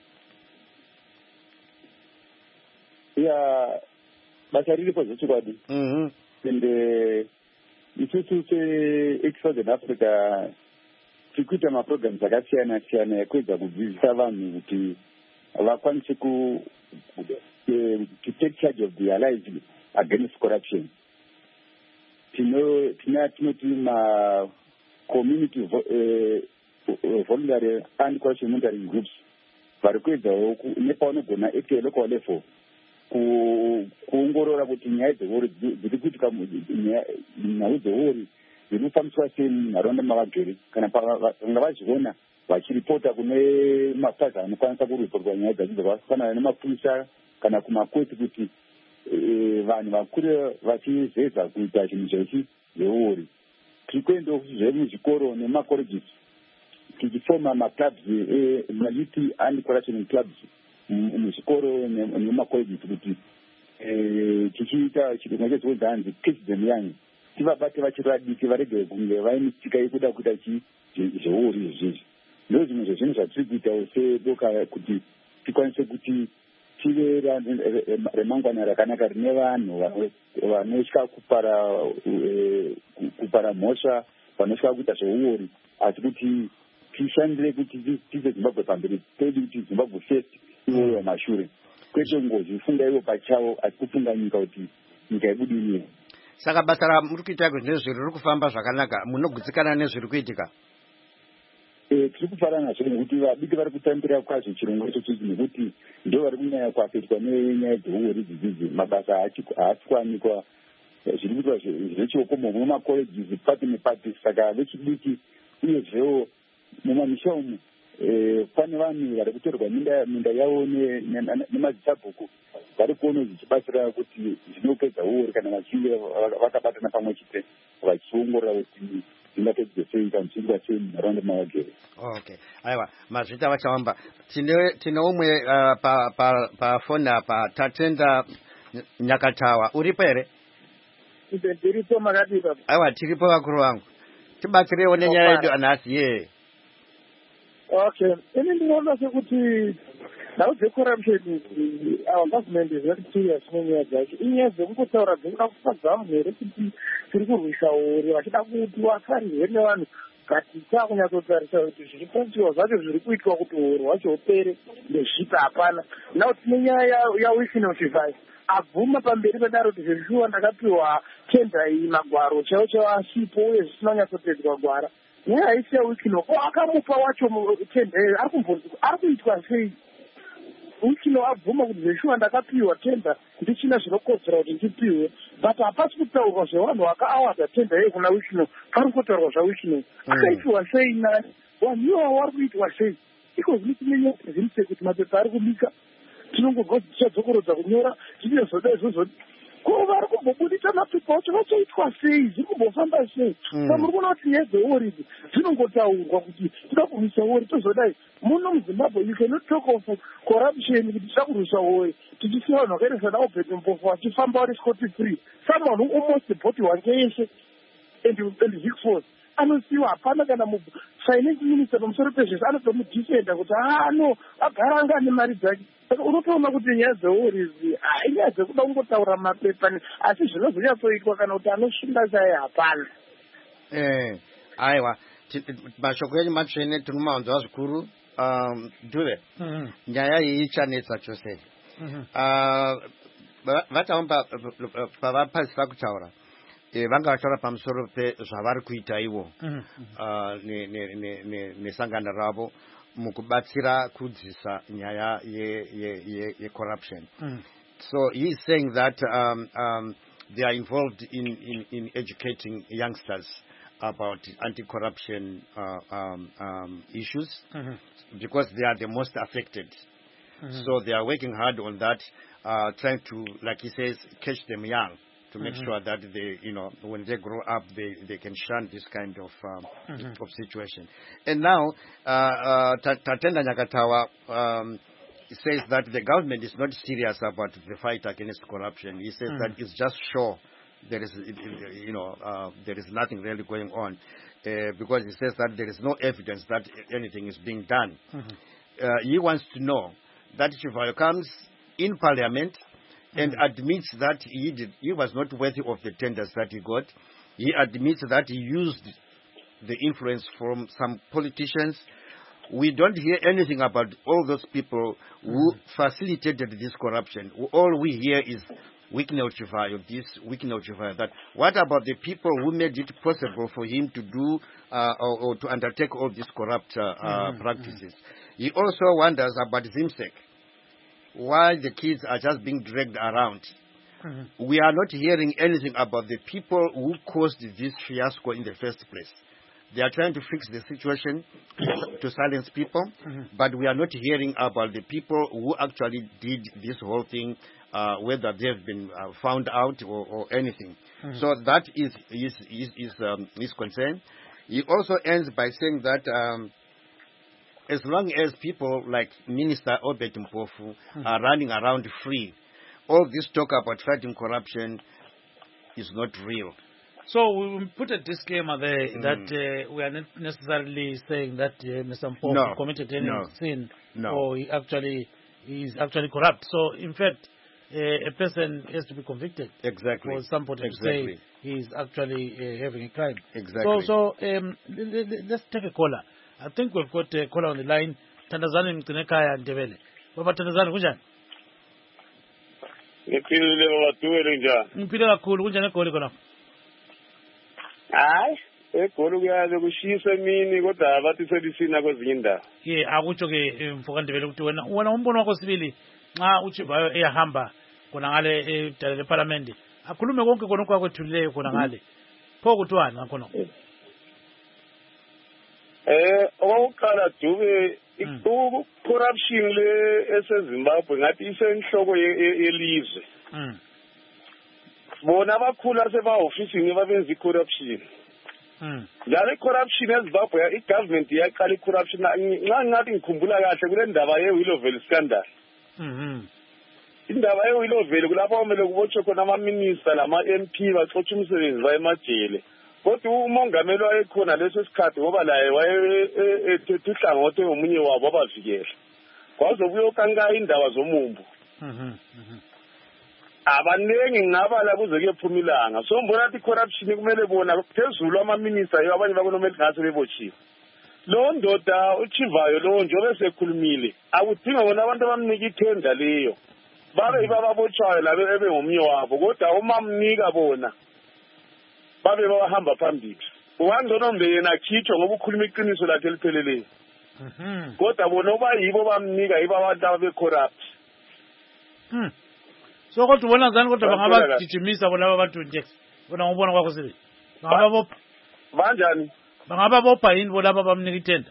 Yeah, basa riripo zvechokwadi. Mhm. Ende isusu se-Southern Africa tikuita maprograms akasiyana siyana ekuedza kudzidzisa vanhu kuti vakwanise ku Uh, to take charge of their lives against corruption. Tino tina tinoti ma community uh, voluntary and corruption monitoring groups vari kuedza nepaunogona ete local level kuongorora kuti nyaya dzeuri dziri kuitika nhau dzeuri dziri kufambiswa sei munharaunda mavagere kana vanga vachiona vachiripota kune mapazi anokwanisa kuriportwa nyaya dzacho dzakafanana nemapurisa kana kumakweti kuti vanhu vakure vachizedza kuita zvinhu zvechi zveuri. Tiri kuendawo zvemuzvikoro nemacolleges tichifoma maclubs mayouth and corruption clubs muzvikoro nemacolleges kuti tichiita chirongwa chedzoudza hanzi kids them young tivabate vachiri vadiki varege kunge vaine tsika yekuda kuita chi zveuri izvizvi. Ndo zvimwe zvezvinhu zvatiri kuitawo sedoka kuti tikwanise kuti tive remangwana rakanaka rine vanhu vanotya kupara kupara mhosva, vanotya kuita zveuori, asi kuti tishandire kuti tiise Zimbabwe pamberi pedu, kuti Zimbabwe first ivoyo mashure, kwete ngozi funga ivo pachavo asi kufunga nyika kuti nyika ibudinire. Saka basa ramuri kuita kuti nezviri riri kufamba zvakanaka, munogutsikana nezviri kuitika? Eh, tiri kufara nazvo nekuti vadiki vari kutambira kwazvo chirongwa ichocho nekuti ndo vari kunyanya kuafetwa nenyaya dzeuori dzidzidzi. Mabasa haasi kuwanikwa, zviri kuitwa zvechioko mumacolleges pati nepati. Saka vechidiki uyezvewo mumamisha umu pane vanhu vari kutorwa minda yavo nemadzisabhuku vari kuona zvichibatsira kuti zvinopedza uori kana vachinge vakabatana pamwe chete vachiongorora kuti ndingati the same time chingwa chini around mawagere. Okay. Aiwa, mazvita vachawamba. Tine tine umwe uh, pa pa pa phone apa Tatenda Nyakatawa. Uripo ere? Ndiripo makati baba. Aiwa, tiripo vakuru vangu. Tibatsirewo nenyaya yedu anasi ye. Okay. Ini ndinoona sekuti now the corruption our government is very serious nenyaya dzacho. Inyaya dzekutotaura dzinoda kufadzamu here kuti tiri kurwisa uri vachida kuti wakarirwe nevanhu kati takunyatsotarisa kuti zviripotiwa zvacho zviri kuitwa kuti uri hwacho upere nezvita hapana. Now tine nyaya yawisino chivai abvuma pamberi pedaro kuti zvezvishuwa ndakapiwa tenda iyi magwaro chaiwo chaiwo asipo uye zvisina kunyatsopedzwa gwara. Nyaya haisi yawikino ko akamupa wacho tenda iyo ari kumbonzi ari kuitwa sei? Wikino abvuma kuti zvezvishuwa ndakapiwa tenda ndichina zvinokodzera kuti ndipiwe, but hapasi kutaurwa zvevanhu vakaawada tenda iyo kuna wikino, pari kutaurwa zvawikino akaitwa sei nani, vanhu ivavo vari kuitwa sei? Iko zvino tinenyaya dzimse kuti mapepa ari kubika tinongogwa tichadzokorodza kunyora tinozoda izvozvo ko vari kumbobudisa mapepa acho vachaitwa sei, zviri kumbofamba sei? Saka muri kuona kuti nyaya dzeori idzi dzinongotaurwa kuti tida kurwisa ori tozodai muno muzimbabwe you cannot talk of corruption kuti tida kurwisa ori tichisiya vanhu vakaita sana Albert Mpofu vachifamba vari scot free, someone who almost bhoti wange yeshe and and Vic Force anosiyiwa hapana kana finance minister pamusoro pezvese anotomudhifenda kuti ah no agara anga ane mari dzake. Saka unotoona kuti nyaya dzeori idzi inyaya dzekuda kungotaura mapepa asi zvinozonyatsoitwa kana kuti anoshinda chaiye hapana. Eh, aiwa mashoko enyu matsvene tinomaonzwa zvikuru. Um, Dube, Mhm. nyaya iyi ichanetsa chose. Mhm. Uh, vataomba pavapadzisa kutaura vanga vataura pamusoro pezvavari kuita ivo Mhm. uh, ne- ne- ne- ne- nesangano ravo mukubatsira kudzisa nyaya ye- ye- ye- ye-corruption. Mhm. So he is saying that um, um, they are involved in, in, in educating youngsters about anti-corruption uh, um, um, issues Mhm. because they are the most affected. Mhm. So they are working hard on that, uh, trying to, like he says, catch them young to make Mhm. sure that they, you know, when they grow up, they, they can shun this kind of um, Mhm. of situation. And now, uh, uh, Ta- Tatenda Nyakatawa um, says that the government is not serious about the fight against corruption. He says Mhm. that it's just sure there is, you know, uh, there is nothing really going on uh, because he says that there is no evidence that anything is being done. Mhm. Uh, he wants to know that Chivayo comes in parliament and admits that he did, he was not worthy of the tenders that he got. He admits that he used the influence from some politicians. We don't hear anything about all those people who facilitated this corruption. All we hear is Wikino Chivayo, this Wikino Chivayo, that. What about the people who made it possible for him to do uh, or, or to undertake all these corrupt uh, uh, Mhm. practices? He also wonders about Zimsek, why the kids are just being dragged around. Mhm. We are not hearing anything about the people who caused this fiasco in the first place. They are trying to fix the situation to silence people, Mhm. but we are not hearing about the people who actually did this whole thing, uh, whether they have been uh, found out or, or anything. Mhm. So that is his, his, his, um, his concern. He also ends by saying that um, as long as people like Minister Albert Mpofu are running around free, all this talk about fighting corruption is not real. So we will put a disclaimer there Mm. that uh, we are not necessarily saying that uh, Mister Mpofu No. committed any No. sin No. or he actually he is actually corrupt. So in fact, uh, a person has to be convicted Exactly. for somebody Exactly. to say he is actually uh, having a crime. Exactly. So so um, l- l- l- let's take a caller. I think we've got a caller on the line. Tandazani Mtinekaya Ndebele. Baba Tandazani kunjani? Ngiphilile baba Duwele njani? Ngiphile kakhulu kunjani eGoli khona? Hayi, eGoli kuyaze kushisa emini kodwa abathi selisina kwezinye indawo. Ye akutsho ke mfoka Ndebele ukuthi wena wena umbono wakho sibili nxa uchivayo eyahamba khona ngale edala leparlament akhulume konke khona okwakuthulileyo khona ngale. Pho kuthiwani ngakhona? Eh, okokuqala Dube Mm. iku corruption le eseZimbabwe ngathi isenhloko ye- ye- yelizwe. Mm. Bona abakhulu asebahofisini babenza icorruption. njalo i-corruption eZimbabwe i-government iyaqala i-corruption nxa ngathi ngikhumbula kahle kule ndaba ye-Willowvale scandal. Indaba ye-Willowvale kulapho kumele kubotshwe khona ama-minister lama-M P baxotshe umsebenzi baye emajele. Kodwa umongameli wayekhona leso sikhathi ngoba laye wayethethe ihlangothi ngomunye wabo abavikela. Kwazobuye ukankaya indaba zomumbu. Abanengi ngingabala kuze kuyephuma ilanga. So mbona ukuthi corruption kumele bona phezulu ama-minister yibo abanye bakonomeli ngathi bebotshiwe. Lo ndoda uchivayo lo njobe sekhulumile akudinga bona abantu abamnika ithenda leyo. Babe ibababotshwayo labe ebe ngomnye wabo kodwa uma mnika bona babe bahamba phambili. Ungangcono mbe yena akhitshwe ngoba ukhuluma iqiniso lakhe elipheleleyo. Mhm. Kodwa bona oba yibo bamnika yibo abantu ababe corrupt. Mhm. So kodwa ubona ngani kodwa bangabagijimisa bona abantu nje. Bona ngubona kwakho sibe. Bangaba bopha. Banjani? Bangaba bopha yini bona abamnika ithenda?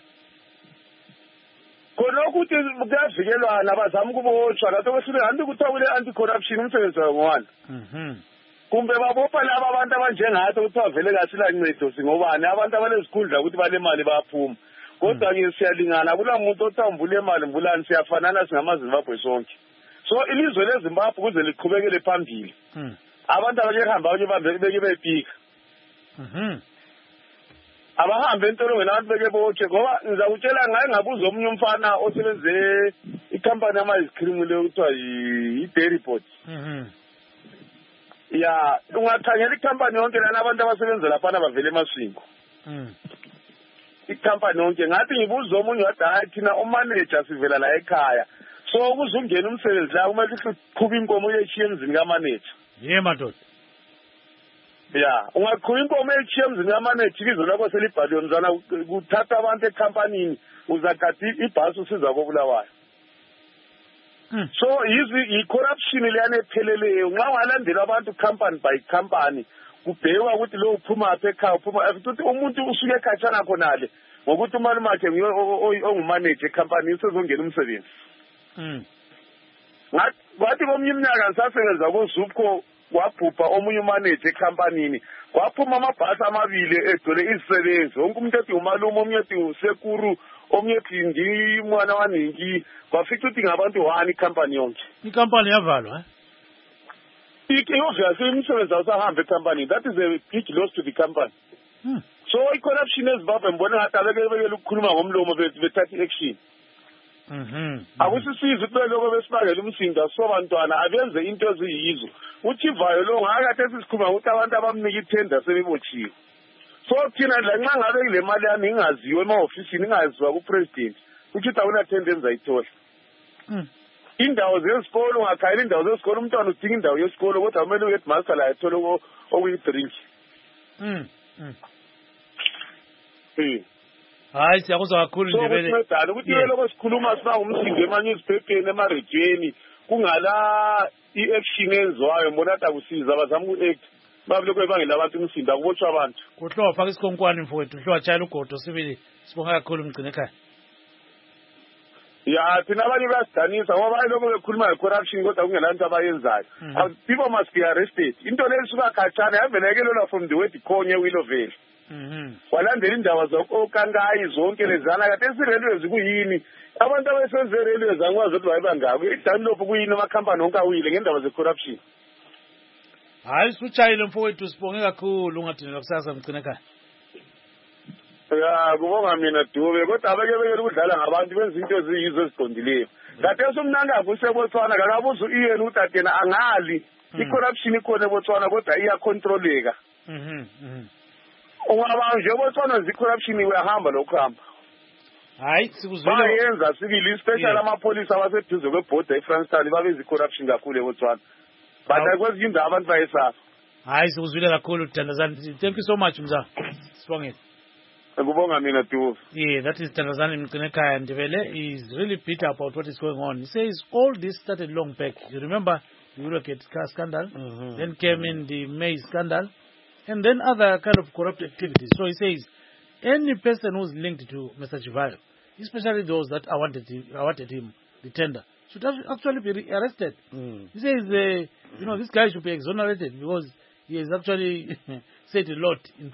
Khona ukuthi kuyavikelwana abazama ukubotshwa lapho kwesine hanti kuthiwa kule anti-corruption umsebenzi wayo ngowani. Mhm. Kumbe babopha laba abantu abanjengathi kuthiwa vele kasila ncedo singobani abantu abanezikhundla ukuthi bale mali bayaphuma. Kodwa ke siyalingana kula muntu othambule imali mbulani siyafanana singamaZimbabwe sonke. So ilizwe leZimbabwe kuze liqhubekele phambili. Mhm. Abantu abahamba abanye babeke bepika. Mhm. Abahambe entolongweni abantu beke botshe ngoba ngizakutshela ngaye ngabuza omunye umfana osebenze ikhampani ama-ice cream le kuthiwa yi-Dairy Pot. Mhm. Ya ungakhangela ikhampani yonke lana abantu abasebenza laphana bavele emaswingo. Mhm. Ikhampani yonke ngathi ngibuza omunye wathi hayi thina umanager sivela la ekhaya. So ukuze ungene umsebenzi la kumele uqhube inkomo uyeshiya emzini kamanager. Yhe madoda. Ya, ungaqhuba inkomo echiya emzini kamanager ibizo lakho selibhaliwe mzana kuthatha abantu ekhampanini uzagadi ibhasi usiza kobulawayo. So yizi i-corruption leyana epheleleyo nxa ungalandela abantu company by company kubhekwa ukuthi lo uphuma apha ekhaya uphuma ukuthi umuntu usuke ekhatshana khonale ngokuthi umalume wakhe ongumanager ecompany usezongena umsebenzi. Mhm. Ngathi komnye iminyaka ngisasebenza koZupco wabhubha omunye umanager ecompany kwaphuma amabhasi amabili egcwele izisebenzi wonke umuntu ethi umalume omunye ethi usekuru omunye ethi ngimwana waningi kwafica ukuthi ngabantu one icompany yonke. Icompany yavalwa eh? Obviously umsebenzi awusahambe ecompany. That is a big loss to the company. Hmm. So i-corruption eZimbabwe mbona ngathi abekebekela ukukhuluma ngomlomo bethatha action. Mhm. Akusisiza ukuthi lokho besibangela umsindo sobantwana abenze into eziyizo. Uchivayo lo ngakathi sisikhuluma ukuthi abantu abamnika ithenda sebebotshiwe. So thina la nxa ngabe ile mali yami ingaziwe ema-ofisini ingaziwa ku-president ukuthi awuna thenda enzayithola. Mhm. Indawo zesikolo ungakhayela indawo zesikolo umntwana udinga indawo yesikolo kodwa kumele uheadmaster la ethole okuyi-drink. Mhm. Mhm. Hayi siyakuzwa kakhulu Ndebele. So kuthi ukuthi lokho sikhuluma siba umsindo ema-newspapers ema-rejeni kungala i-action enziwayo mbona ata kusiza abazama uku-act babelokho ebangela abantu umsindo akubotshwa abantu. Kuhlowa faka isikhonkwane mfowethu hlowa tshayela ugodo sibili sibonga kakhulu mgcine ekhaya. Ya thina abanye bayasidanisa ngoba bayilokho bekhuluma nge-corruption kodwa kungelanto abayenzayo. People must be arrested. Into leyo isuka khatshana yavelekelelwa from the word Khonye Willowvale. Mhm. Walandela indaba zokankayi zonke lezana kade esirelwe zikuyini abantu abasenze railways angwazi ukuthi bayibangako i-download kuyini amakhampani onke awile ngendaba ze-corruption. Hayi sutshayile mfowethu sibonge kakhulu ungadinela kusasa mgcine ekhaya. Ya kubonga mina Dube kodwa abekebekela ukudlala ngabantu benza into eziyizo eziqondileyo. Kade somnangaka useBotswana kakabuza uyena ukuthi atena angali i-corruption ikhona eBotswana kodwa iyacontroleka. Mhm. Mhm. Ungaba nje Botswana zi-corruption uyahamba lokuhamba. Hayi sikuzwile bayenza sibili special amapolisa abaseduze kweborder eFrankstown babezi corruption kakhulu eBotswana. But kwezinye indawo abantu bayesafa. Hayi sikuzwile kakhulu Thandazani. Thank you so much mza. Sibongile. Ngibonga mina Dube. Yeah, that is Thandazani Mgcinekaya Ndebele. He is really bitter about what is going on. He says all this started long back. You remember the Eurogate scandal, mm-hmm. Then came in the May scandal, and then other kind of corrupt activities. So he says any person who's linked to Mister Chivayo, especially those that awarded him, awarded him the tender, should actually be arrested. Mm. He says, uh, you know, this guy should be exonerated because he has actually said a lot in public.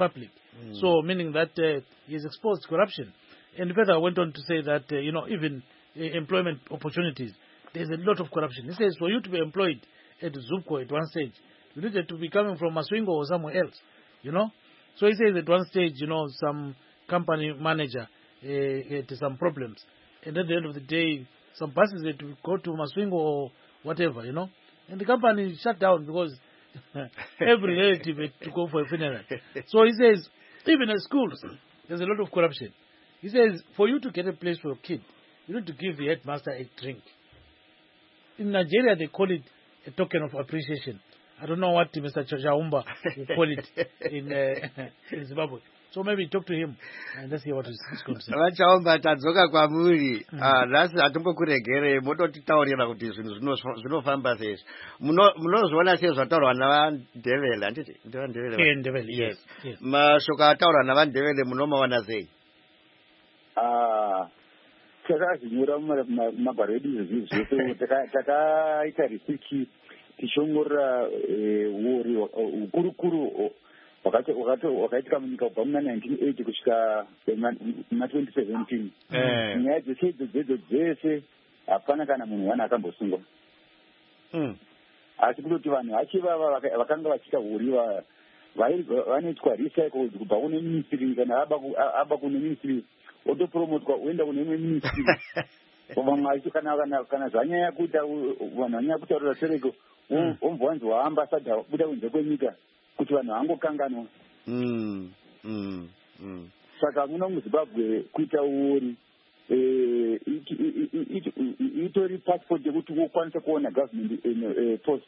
Mm. So meaning that uh, he is exposed to corruption. And further went on to say that, uh, you know, even uh, employment opportunities, there's a lot of corruption. He says for you to be employed at Zupco at one stage, you needed to be coming from Maswingo or somewhere else, you know. So he says at one stage, you know, some company manager uh, had some problems. And at the end of the day, some buses had to go to Maswingo or whatever, you know. And the company shut down because every relative had to go for a funeral. So he says, even at schools, there's a lot of corruption. He says, for you to get a place for a kid, you need to give the headmaster a drink. In Nigeria, they call it a token of appreciation. I don't know what Mister Chaumba will call it in, uh, in Zimbabwe. So maybe talk to him and let's see what is concerned. Chaumba tadzoka kwamuri. Ah, that's atombokuregere mototitaurira kuti zvinhu zvinofamba sei. Munozviona sezvataurwa navandevele, handiti? Ndevele. Ndevele. Yes. Mashoko ataurwa navandevele munomaona sei? Ah, takazvinyora mumagwaro edu izvi zvese takaita research tichiongorora uori ukurukuru wakaitika munyika kubva muna nineteen eighty kusvika muna twenty seventeen. Nyaya dzese idzodzo dzese hapana kana munhu wani akambosungwa. Asi kutoti vanhu vachivava vakanga vachiita uri vanoitwa recycled kubva kune ministry kana aba kune ministry otopromotwa uenda kune imwe ministry. Vamwe vacho kana zvanyanya kuita vanhu vanyanya kutaurira sereko ombva wanzi waambassador buda kunze kwenyika kuti vanhu vangokanganwa. Saka muno muZimbabwe kuita uri itori passport yekuti ukwanise kuona government post.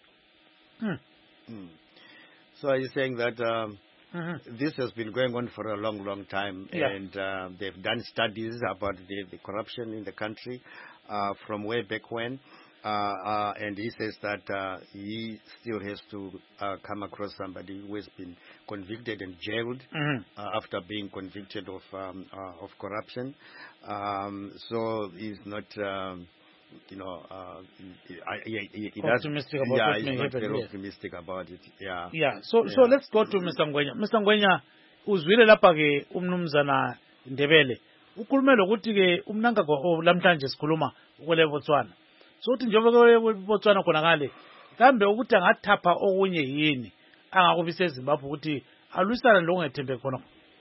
So are you saying that um, mm-hmm. this has been going on for a long, long time, yeah. and uh, they've done studies about the, the corruption in the country uh, from way back when, uh, uh, and he says that uh, he still has to uh, come across somebody who has been convicted and jailed mm-hmm. uh, after being convicted of um, uh, of corruption. Um, so he's not. Um, You know, uh, I, I, I, optimistic about yeah, what may not happen. very Yes. optimistic about it. Yeah. Yeah. So, yeah. so let's go to Mister Ngwenya. Mister Ngwenya, uzwile lapha ke umnumzana Ndebele. Ukhulume lokuthi ke umnanga kwa lamhlanje sikhuluma ukule Botswana. So uthi njengoba kule Botswana khona ngale, kambe ukuthi angathapha okunye yini angakubise eZimbabwe ukuthi alwisana lo ngethembe khona.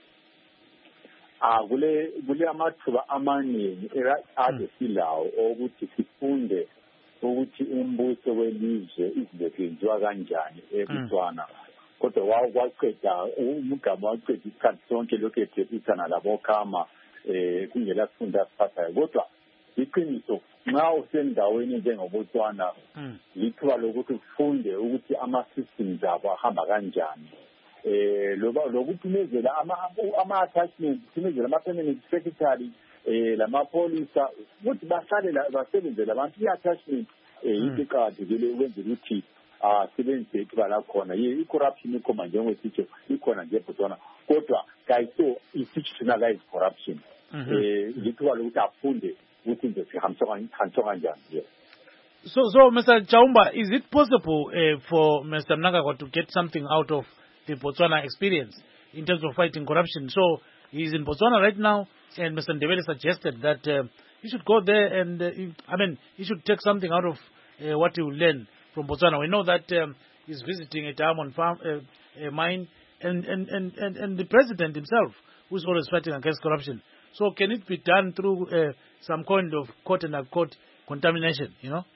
Ah, kule kule amathuba amaningi adesilawo ukuthi sifunde ukuthi umbuso welizwe izinto zenziwa kanjani eBotswana. Kodwa waqeda umgama waqeda isikhathi sonke lokho ethethisa labo khama eh kungela sifunda siphathayo. Kodwa iqiniso nxa usendaweni njengoBotswana lithuba lokuthi ufunde ukuthi ama systems abo ahamba kanjani. Eh loba lokuphumezela ama ama attachment phumezela ama permanent secretary eh lama police ukuthi bahlale la basebenzele abantu i-attachment eh iqhaqhazele ukwenza ukuthi ah sebenze ibala khona ye corruption ikhoma njengositsho ikhona nje eBotswana kodwa kayiso institutionalized corruption eh lithuba lokuthi afunde ukuthi nje sihamba kanjani. So so Mister Chaumba, is it possible uh, for Mister Mnangagwa to get something out of the Botswana experience in terms of fighting corruption? So he's in Botswana right now, and Mister Ndebele suggested that uh, he should go there and, uh, he, I mean, he should take something out of uh, what he will learn from Botswana. We know that um, he's visiting a diamond farm, uh, a mine, and, and, and, and, and the president himself, who's always fighting against corruption. So can it be done through uh, some kind of quote and unquote contamination, you know?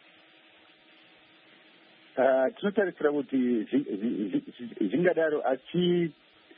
Tinotarisira kuti zvingadaro asi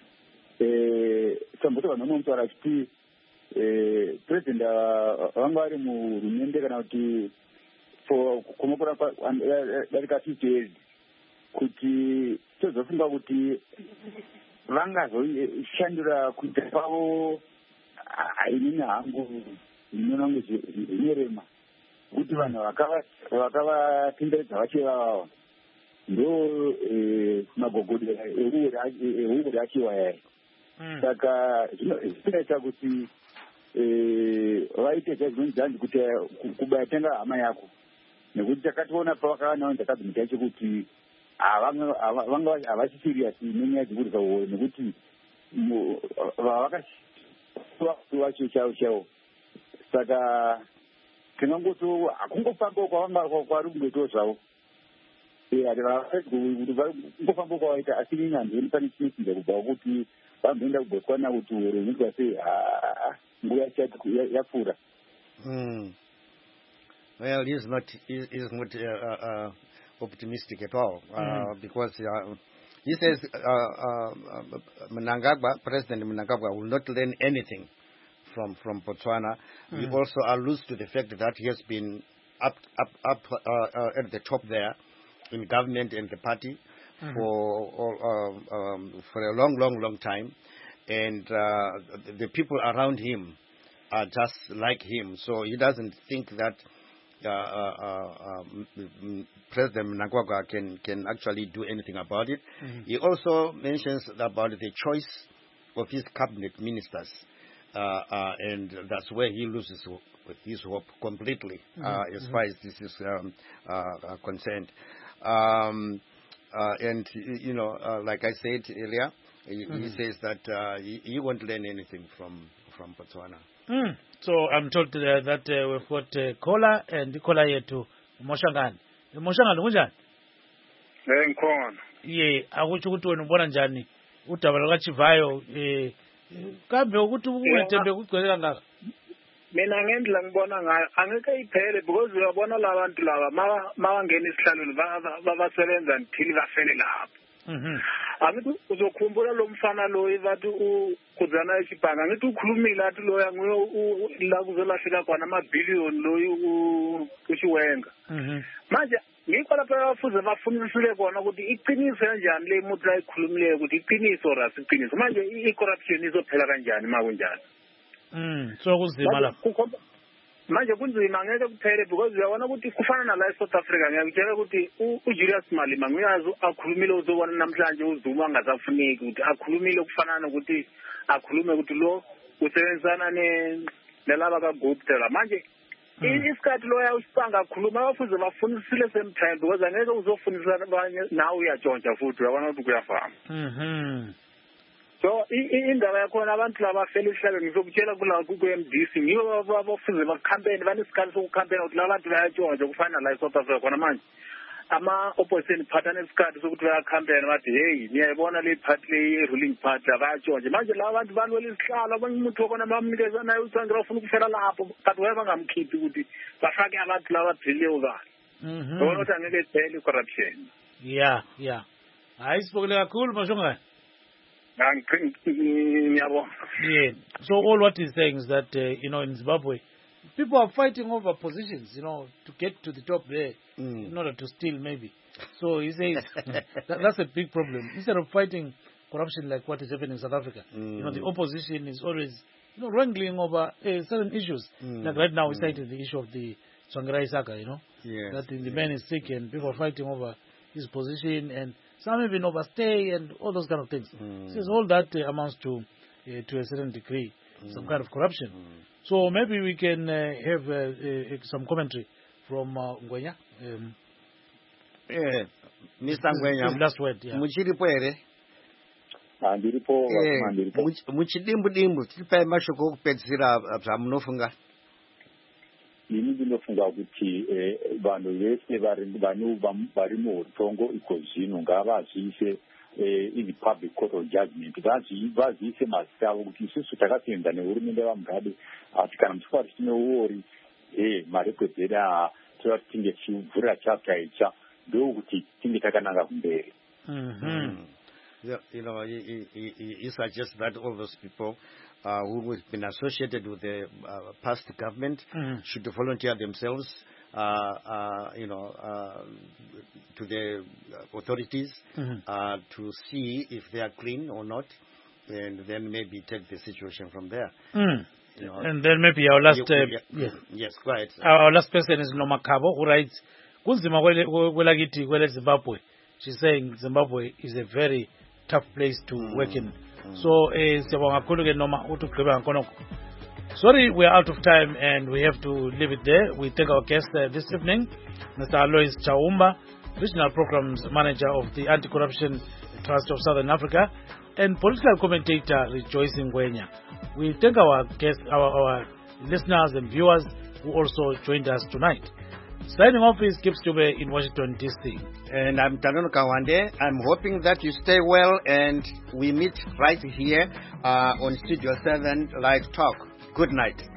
samboto vanhu vanotaura achiti president vanga vari muhurumende kana kuti kumokora darika fifty years kuti tozofunga kuti vangazoshandura kuita kwavo inini hangu inoona kunge zvinyerema kuti vanhu vakavatenderedza vachivavava ndo magogodero euri achiwa yari. Saka zvinoita kuti vaite zvinonzi kuti kubaya tenga hama yako nekuti takationa pavakavanawo ndakabvimita yacho kuti vanga havasi serious nenyaya dzekuti nekuti vakasiwacho chavo chavo saka tinongoti hakungofamba kwavari kungoitawo zvavo kuti ngofamba kwavaita asi inyanzveni pane chinosinza kubva kuti vanoenda kugoswana kuti unoitwa sei nguva yapfuura. Well, he is not, he is not uh, uh, optimistic at all uh, mm. because uh, he says uh, uh, Mnangagwa, President Mnangagwa will not learn anything from, from Botswana. Mm. He also alludes to the fact that he has been up up up uh, uh, at the top there in government and the party mm. for uh, um, for a long, long, long time, and uh, the, the people around him are just like him. So he doesn't think that Uh, uh, uh, President Mnangagwa can, can actually do anything about it. Mm-hmm. He also mentions about the choice of his cabinet ministers, uh, uh, and that's where he loses his hope completely, mm-hmm. uh, as mm-hmm. far as this is um, uh, uh, concerned. Um, uh, and, you know, uh, like I said earlier, he, mm-hmm. he says that uh, he, he won't learn anything from, from Botswana. Mm. So I'm told uh, that uh, we've got uh, Kola and Kola here to Moshangani. Moshangani unjani? Eh ngikhona. Ye, akuthi ukuthi wena ubona njani udaba lakachivayo eh kambe ukuthi uwethembe kugcwele kangaka? Mina ngendlela ngibona ngayo angeke iphele because uyabona labantu laba mawangena isihlalweni babasebenza until bafele lapho. Mhm. Angithi uzokhumbula lo mfana lo evathi ukuzana isibhanga ngithi ukhulumile athi lo yanguyo la kuzolahleka khona amabhillion lo uShiwenga. Mhm. Manje ngikho lapha bafuze bafunisile kona ukuthi iqiniso kanjani le muntu la ikhulumile ukuthi iqiniso rasi iqiniso manje i-corruption izophela kanjani makunjani. Mm, so kuzima lapha. Manje kunzima ngeke kuphele because uyabona ukuthi kufana nala eSouth Africa ngiyakutshela ukuthi uJulius Malema ngiyazi akhulumile uzobona namhlanje uZuma angasafuneki ukuthi akhulumile kufana nokuthi akhulume ukuthi lo usebenzana ne nelaba kaGupta manje isikhathi lo yawusanga akhuluma abafuze bafunisile same time because angeke uzofunisana abanye nawe uyajonja futhi uyabona ukuthi kuyafana. Mhm. So indaba yakhona abantu labafela isihlalo ngizokutshela kula ku-M D C ngibo abafuze bakhampeni banesikhathi sokukhampena ukuthi labantu bayatshontsha kufana la eSouth Africa khona manje ama-opposition party anesikhathi sokuthi bayakhampena bathi heyi niyayibona le party le i-ruling party bayatshontsha manje la bantu balwela isihlalo abanye umuntu wabona bamnikeza naye uthanga bafuna ukufela lapho kanti waye bangamkhiphi ukuthi bafake abantu laba bhiliyo kahle. Bona ukuthi angeke iphele i-corruption. Yeah, yeah. Hayi sibukele kakhulu Moshangani. Yeah. So all what he's saying is that uh, you know in Zimbabwe, people are fighting over positions, you know, to get to the top there mm. in order to steal maybe. So he says that, that's a big problem. Instead of fighting corruption like what is happening in South Africa, mm. you know, the opposition is always you know wrangling over uh, certain issues. Mm. Like right now, we mm. cited the issue of the Tsvangirai Saka, you know, yes. that the man is sick and people are fighting over his position and. Some even overstay and all those kind of things. Mm. Says all that uh, amounts to, uh, to a certain degree, mm. some kind of corruption. Mm. So maybe we can uh, have uh, uh, some commentary from uh, Ngwenya. Um, yeah, Mister Ngwenya. Last word. Yeah. Muchiripo ere. Andiripo. Muchidimbu dimbu. Tipa mashoko kupetsira amunofunga. Ini ndinofunga kuti vanhu vese vari muutongo ikozvino ngavazviise in the public court of judgment vaziise mazita avo kuti isusu takasenza nehurumende vamugabe asi kana muchikwara tichine uori marekwedzeri aa toda kuti tinge tichivhurira chapter itsva ndokuti tinge takananga kumberi. Yeah, you know, he, he, he suggests that all those people uh, who have been associated with the uh, past government mm-hmm. should volunteer themselves, uh, uh, you know, uh, to the authorities mm-hmm. uh, to see if they are clean or not, and then maybe take the situation from there. Mm. You know, and then maybe our last, uh, yeah, yes, yes, go ahead. Our last person is Noma Kabo, who writes, "Kunzima kwelakiti kwele Zimbabwe." She's saying Zimbabwe is a very tough place to mm. work in. Mm. So, uh, sorry, we are out of time and we have to leave it there. We thank our guest uh, this evening, Mister Alois Chaumba, Regional Programs Manager of the Anti-Corruption Trust of Southern Africa, and political commentator Rejoice Ngwenya. We thank our guests, our, our listeners and viewers who also joined us tonight. Signing off is Gibbs Dube in Washington, D C. And I'm Tanono Kawande. I'm hoping that you stay well and we meet right here uh, on Studio seven Live Talk. Good night.